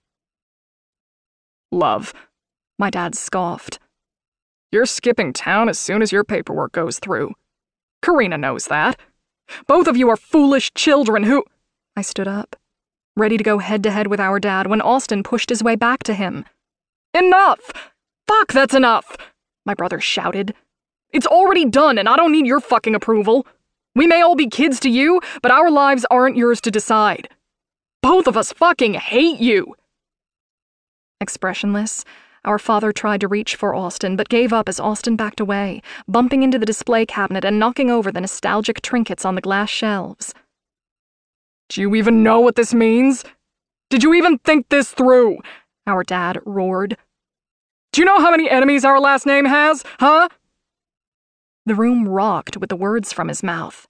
Love, my dad scoffed. You're skipping town as soon as your paperwork goes through. Karina knows that. Both of you are foolish children who— I stood up, ready to go head-to-head with our dad when Austin pushed his way back to him. Enough! Fuck, that's enough! My brother shouted. It's already done, and I don't need your fucking approval. We may all be kids to you, but our lives aren't yours to decide. Both of us fucking hate you! Expressionless, our father tried to reach for Austin, but gave up as Austin backed away, bumping into the display cabinet and knocking over the nostalgic trinkets on the glass shelves. Do you even know what this means? Did you even think this through? Our dad roared. Do you know how many enemies our last name has, huh? The room rocked with the words from his mouth.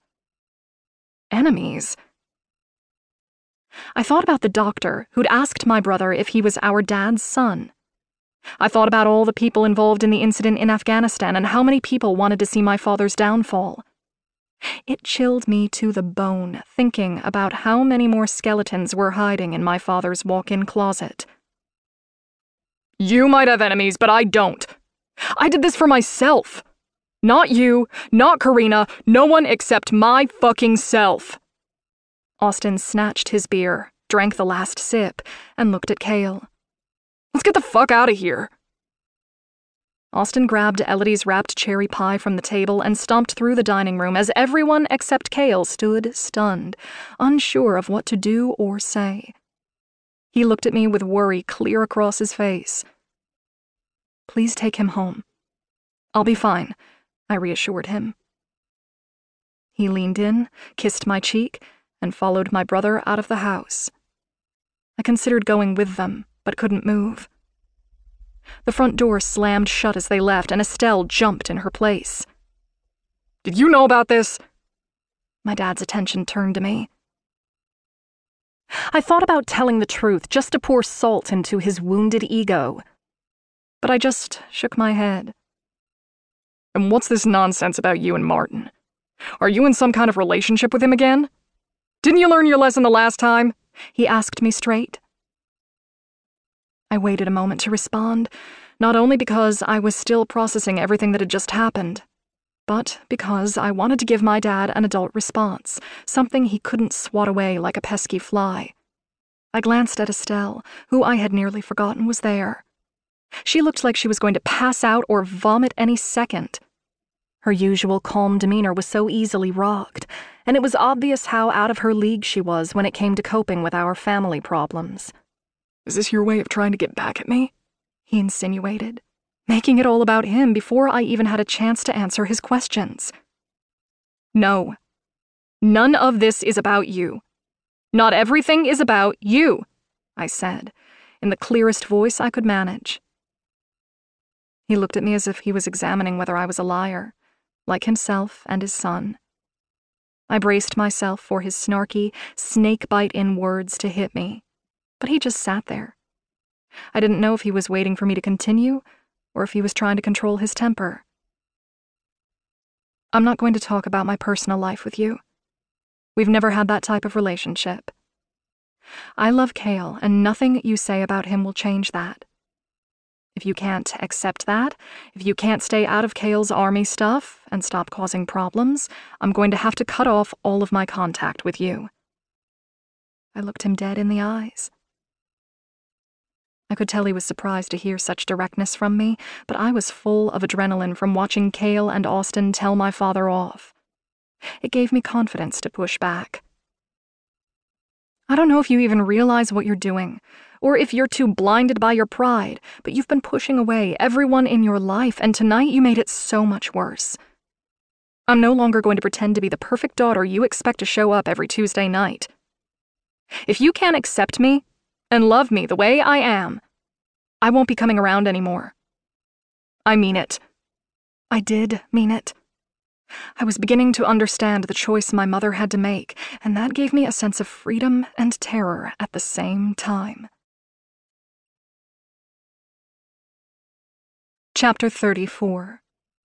Enemies? I thought about the doctor who'd asked my brother if he was our dad's son. I thought about all the people involved in the incident in Afghanistan and how many people wanted to see my father's downfall. It chilled me to the bone thinking about how many more skeletons were hiding in my father's walk-in closet. You might have enemies, but I don't. I did this for myself. Not you, not Karina, no one except my fucking self. Austin snatched his beer, drank the last sip, and looked at Cale. Let's get the fuck out of here. Austin grabbed Elodie's wrapped cherry pie from the table and stomped through the dining room as everyone except Cale stood stunned, unsure of what to do or say. He looked at me with worry clear across his face. Please take him home. I'll be fine, I reassured him. He leaned in, kissed my cheek, and followed my brother out of the house. I considered going with them, but couldn't move. The front door slammed shut as they left, and Estelle jumped in her place. Did you know about this? My dad's attention turned to me. I thought about telling the truth just to pour salt into his wounded ego, but I just shook my head. And what's this nonsense about you and Martin? Are you in some kind of relationship with him again? Didn't you learn your lesson the last time? He asked me straight. I waited a moment to respond, not only because I was still processing everything that had just happened, but because I wanted to give my dad an adult response, something he couldn't swat away like a pesky fly. I glanced at Estelle, who I had nearly forgotten was there. She looked like she was going to pass out or vomit any second. Her usual calm demeanor was so easily rocked, and it was obvious how out of her league she was when it came to coping with our family problems. Is this your way of trying to get back at me? He insinuated, making it all about him before I even had a chance to answer his questions. No. None of this is about you. Not everything is about you, I said, in the clearest voice I could manage. He looked at me as if he was examining whether I was a liar, like himself and his son. I braced myself for his snarky, snake-bite-in words to hit me, but he just sat there. I didn't know if he was waiting for me to continue or if he was trying to control his temper. I'm not going to talk about my personal life with you. We've never had that type of relationship. I love Cale, and nothing you say about him will change that. If you can't accept that, if you can't stay out of Cale's army stuff and stop causing problems, I'm going to have to cut off all of my contact with you. I looked him dead in the eyes. I could tell he was surprised to hear such directness from me, but I was full of adrenaline from watching Cale and Austin tell my father off. It gave me confidence to push back. I don't know if you even realize what you're doing, or if you're too blinded by your pride, but you've been pushing away everyone in your life, and tonight you made it so much worse. I'm no longer going to pretend to be the perfect daughter you expect to show up every Tuesday night. If you can't accept me and love me the way I am, I won't be coming around anymore. I mean it. I did mean it. I was beginning to understand the choice my mother had to make, and that gave me a sense of freedom and terror at the same time. Chapter 34.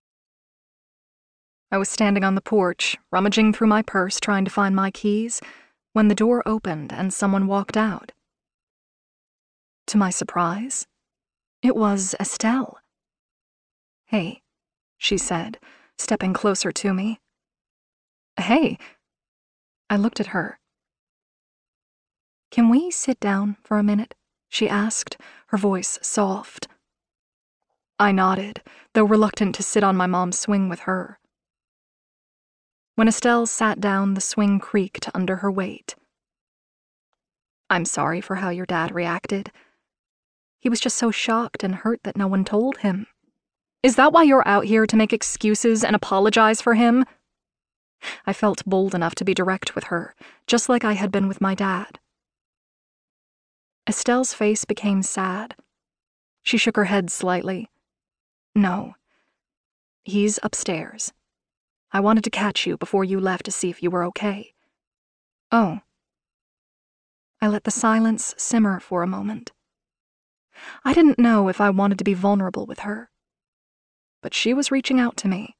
I was standing on the porch, rummaging through my purse trying to find my keys, when the door opened and someone walked out. To my surprise, it was Estelle. "Hey," she said, stepping closer to me. "Hey." I looked at her. "Can we sit down for a minute?" she asked, her voice soft. I nodded, though reluctant to sit on my mom's swing with her. When Estelle sat down, the swing creaked under her weight. "I'm sorry for how your dad reacted. He was just so shocked and hurt that no one told him. Is that why you're out here, to make excuses and apologize for him?" I felt bold enough to be direct with her, just like I had been with my dad. Estelle's face became sad. She shook her head slightly. "No. He's upstairs. I wanted to catch you before you left to see if you were okay." "Oh." I let the silence simmer for a moment. I didn't know if I wanted to be vulnerable with her, but she was reaching out to me.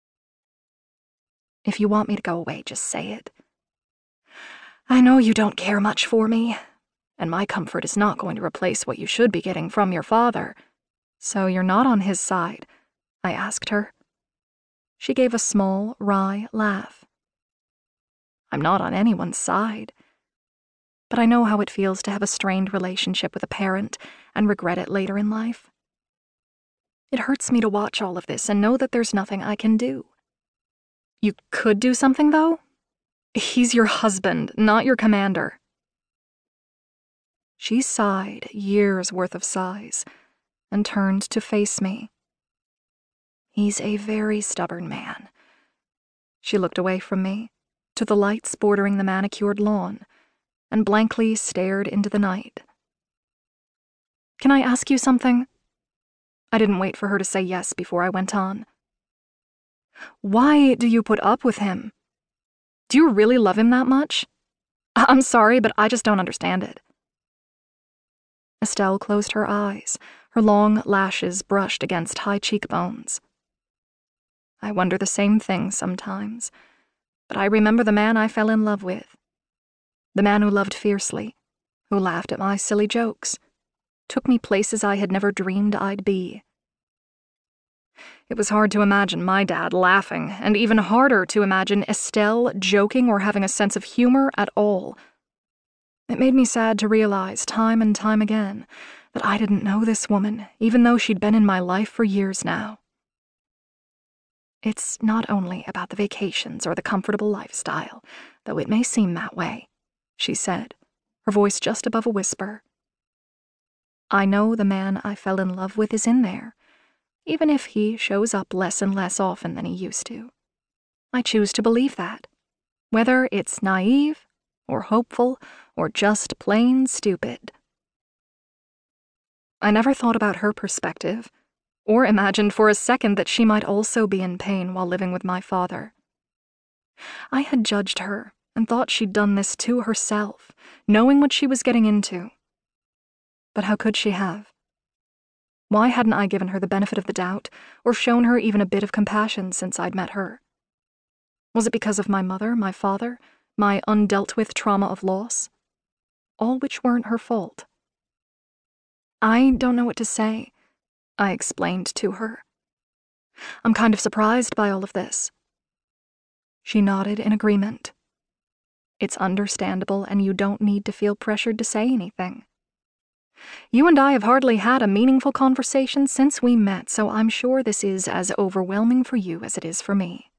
"If you want me to go away, just say it. I know you don't care much for me, and my comfort is not going to replace what you should be getting from your father. So you're not on his side?" I asked her. She gave a small, wry laugh. "I'm not on anyone's side. But I know how it feels to have a strained relationship with a parent and regret it later in life. It hurts me to watch all of this and know that there's nothing I can do." "You could do something, though? He's your husband, not your commander." She sighed years' worth of sighs and turned to face me. "He's a very stubborn man." She looked away from me, to the lights bordering the manicured lawn, and blankly stared into the night. "Can I ask you something?" I didn't wait for her to say yes before I went on. "Why do you put up with him? Do you really love him that much? I'm sorry, but I just don't understand it." Estelle closed her eyes, her long lashes brushed against high cheekbones. "I wonder the same thing sometimes, but I remember the man I fell in love with. The man who loved fiercely, who laughed at my silly jokes, took me places I had never dreamed I'd be. It was hard to imagine my dad laughing, and even harder to imagine Estelle joking or having a sense of humor at all. It made me sad to realize, time and time again, that I didn't know this woman, even though she'd been in my life for years now. "It's not only about the vacations or the comfortable lifestyle, though it may seem that way," she said, her voice just above a whisper. "I know the man I fell in love with is in there, even if he shows up less and less often than he used to. I choose to believe that, whether it's naive or hopeful or just plain stupid." I never thought about her perspective, or imagined for a second that she might also be in pain while living with my father. I had judged her and thought she'd done this to herself, knowing what she was getting into. But how could she have? Why hadn't I given her the benefit of the doubt, or shown her even a bit of compassion since I'd met her? Was it because of my mother, my father, my undealt-with trauma of loss? All which weren't her fault. I don't know what to say, I explained to her. I'm kind of surprised by all of this. She nodded in agreement. It's understandable, and you don't need to feel pressured to say anything. You and I have hardly had a meaningful conversation since we met, so I'm sure this is as overwhelming for you as it is for me.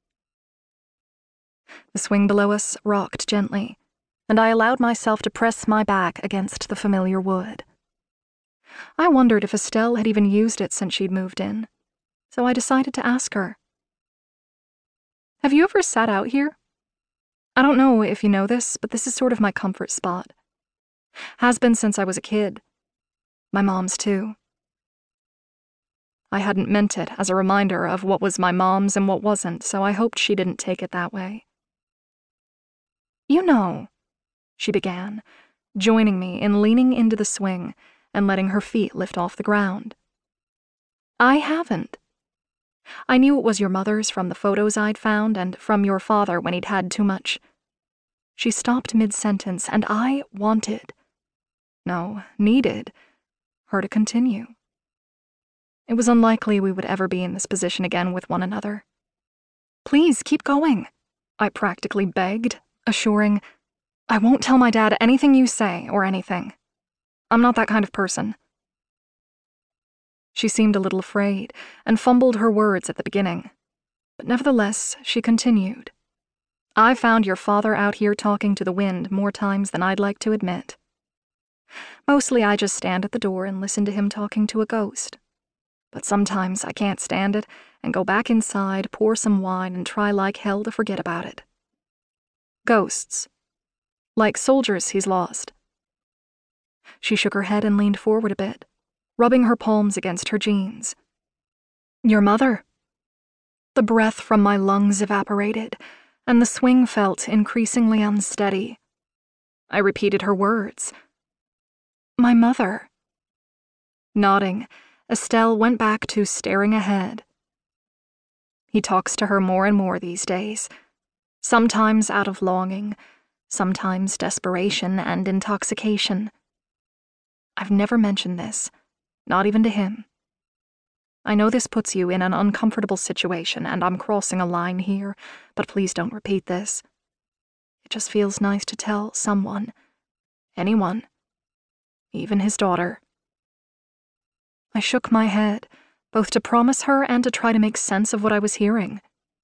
The swing below us rocked gently, and I allowed myself to press my back against the familiar wood. I wondered if Estelle had even used it since she'd moved in, so I decided to ask her. Have you ever sat out here? I don't know if you know this, but this is sort of my comfort spot. Has been since I was a kid. My mom's too. I hadn't meant it as a reminder of what was my mom's and what wasn't, so I hoped she didn't take it that way. You know, she began, joining me in leaning into the swing and letting her feet lift off the ground. I haven't. I knew it was your mother's from the photos I'd found and from your father when he'd had too much. She stopped mid-sentence, and I needed her to continue. It was unlikely we would ever be in this position again with one another. Please, keep going, I practically begged, assuring, I won't tell my dad anything you say or anything. I'm not that kind of person. She seemed a little afraid and fumbled her words at the beginning, but nevertheless she continued. I found your father out here talking to the wind more times than I'd like to admit. Mostly I just stand at the door and listen to him talking to a ghost. But sometimes I can't stand it and go back inside, pour some wine, and try like hell to forget about it. Ghosts. Like soldiers he's lost. She shook her head and leaned forward a bit, rubbing her palms against her jeans. Your mother? The breath from my lungs evaporated, and the swing felt increasingly unsteady. I repeated her words. My mother. Nodding, Estelle went back to staring ahead. He talks to her more and more these days, sometimes out of longing, sometimes desperation and intoxication. I've never mentioned this, not even to him. I know this puts you in an uncomfortable situation, and I'm crossing a line here, but please don't repeat this. It just feels nice to tell someone, anyone, even his daughter. I shook my head, both to promise her and to try to make sense of what I was hearing.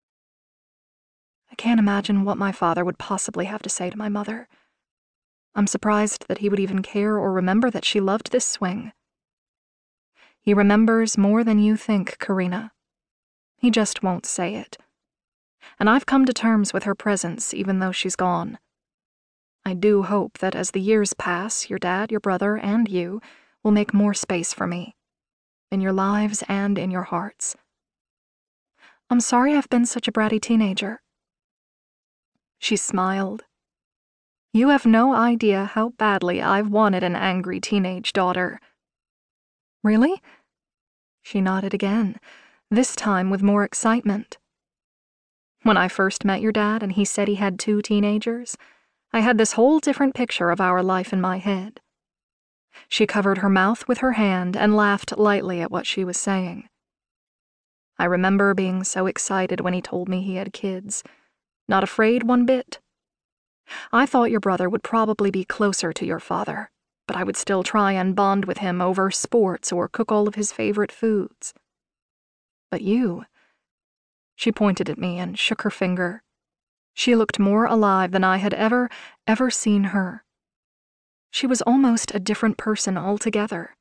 I can't imagine what my father would possibly have to say to my mother. I'm surprised that he would even care or remember that she loved this swing. He remembers more than you think, Karina. He just won't say it. And I've come to terms with her presence even though she's gone. I do hope that as the years pass, your dad, your brother, and you will make more space for me. In your lives and in your hearts. I'm sorry I've been such a bratty teenager. She smiled. You have no idea how badly I've wanted an angry teenage daughter. Really? She nodded again, this time with more excitement. When I first met your dad and he said he had 2 teenagers, I had this whole different picture of our life in my head. She covered her mouth with her hand and laughed lightly at what she was saying. I remember being so excited when he told me he had kids, not afraid one bit. I thought your brother would probably be closer to your father, but I would still try and bond with him over sports or cook all of his favorite foods. But you... She pointed at me and shook her finger. She looked more alive than I had ever seen her. She was almost a different person altogether.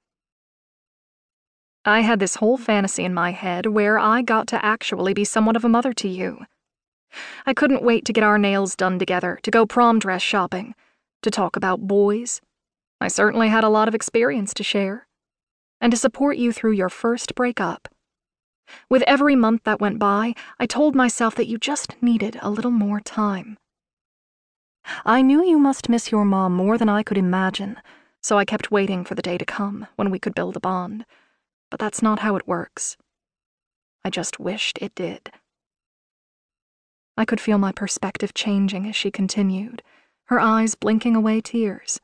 I had this whole fantasy in my head where I got to actually be somewhat of a mother to you. I couldn't wait to get our nails done together, to go prom dress shopping, to talk about boys. I certainly had a lot of experience to share. And to support you through your first breakup, With every month that went by, I told myself that you just needed a little more time. I knew you must miss your mom more than I could imagine, so I kept waiting for the day to come when we could build a bond. But that's not how it works. I just wished it did. I could feel my perspective changing as she continued, her eyes blinking away tears.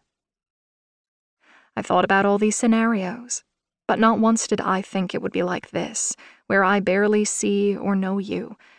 I thought about all these scenarios, but not once did I think it would be like this, where I barely see or know you,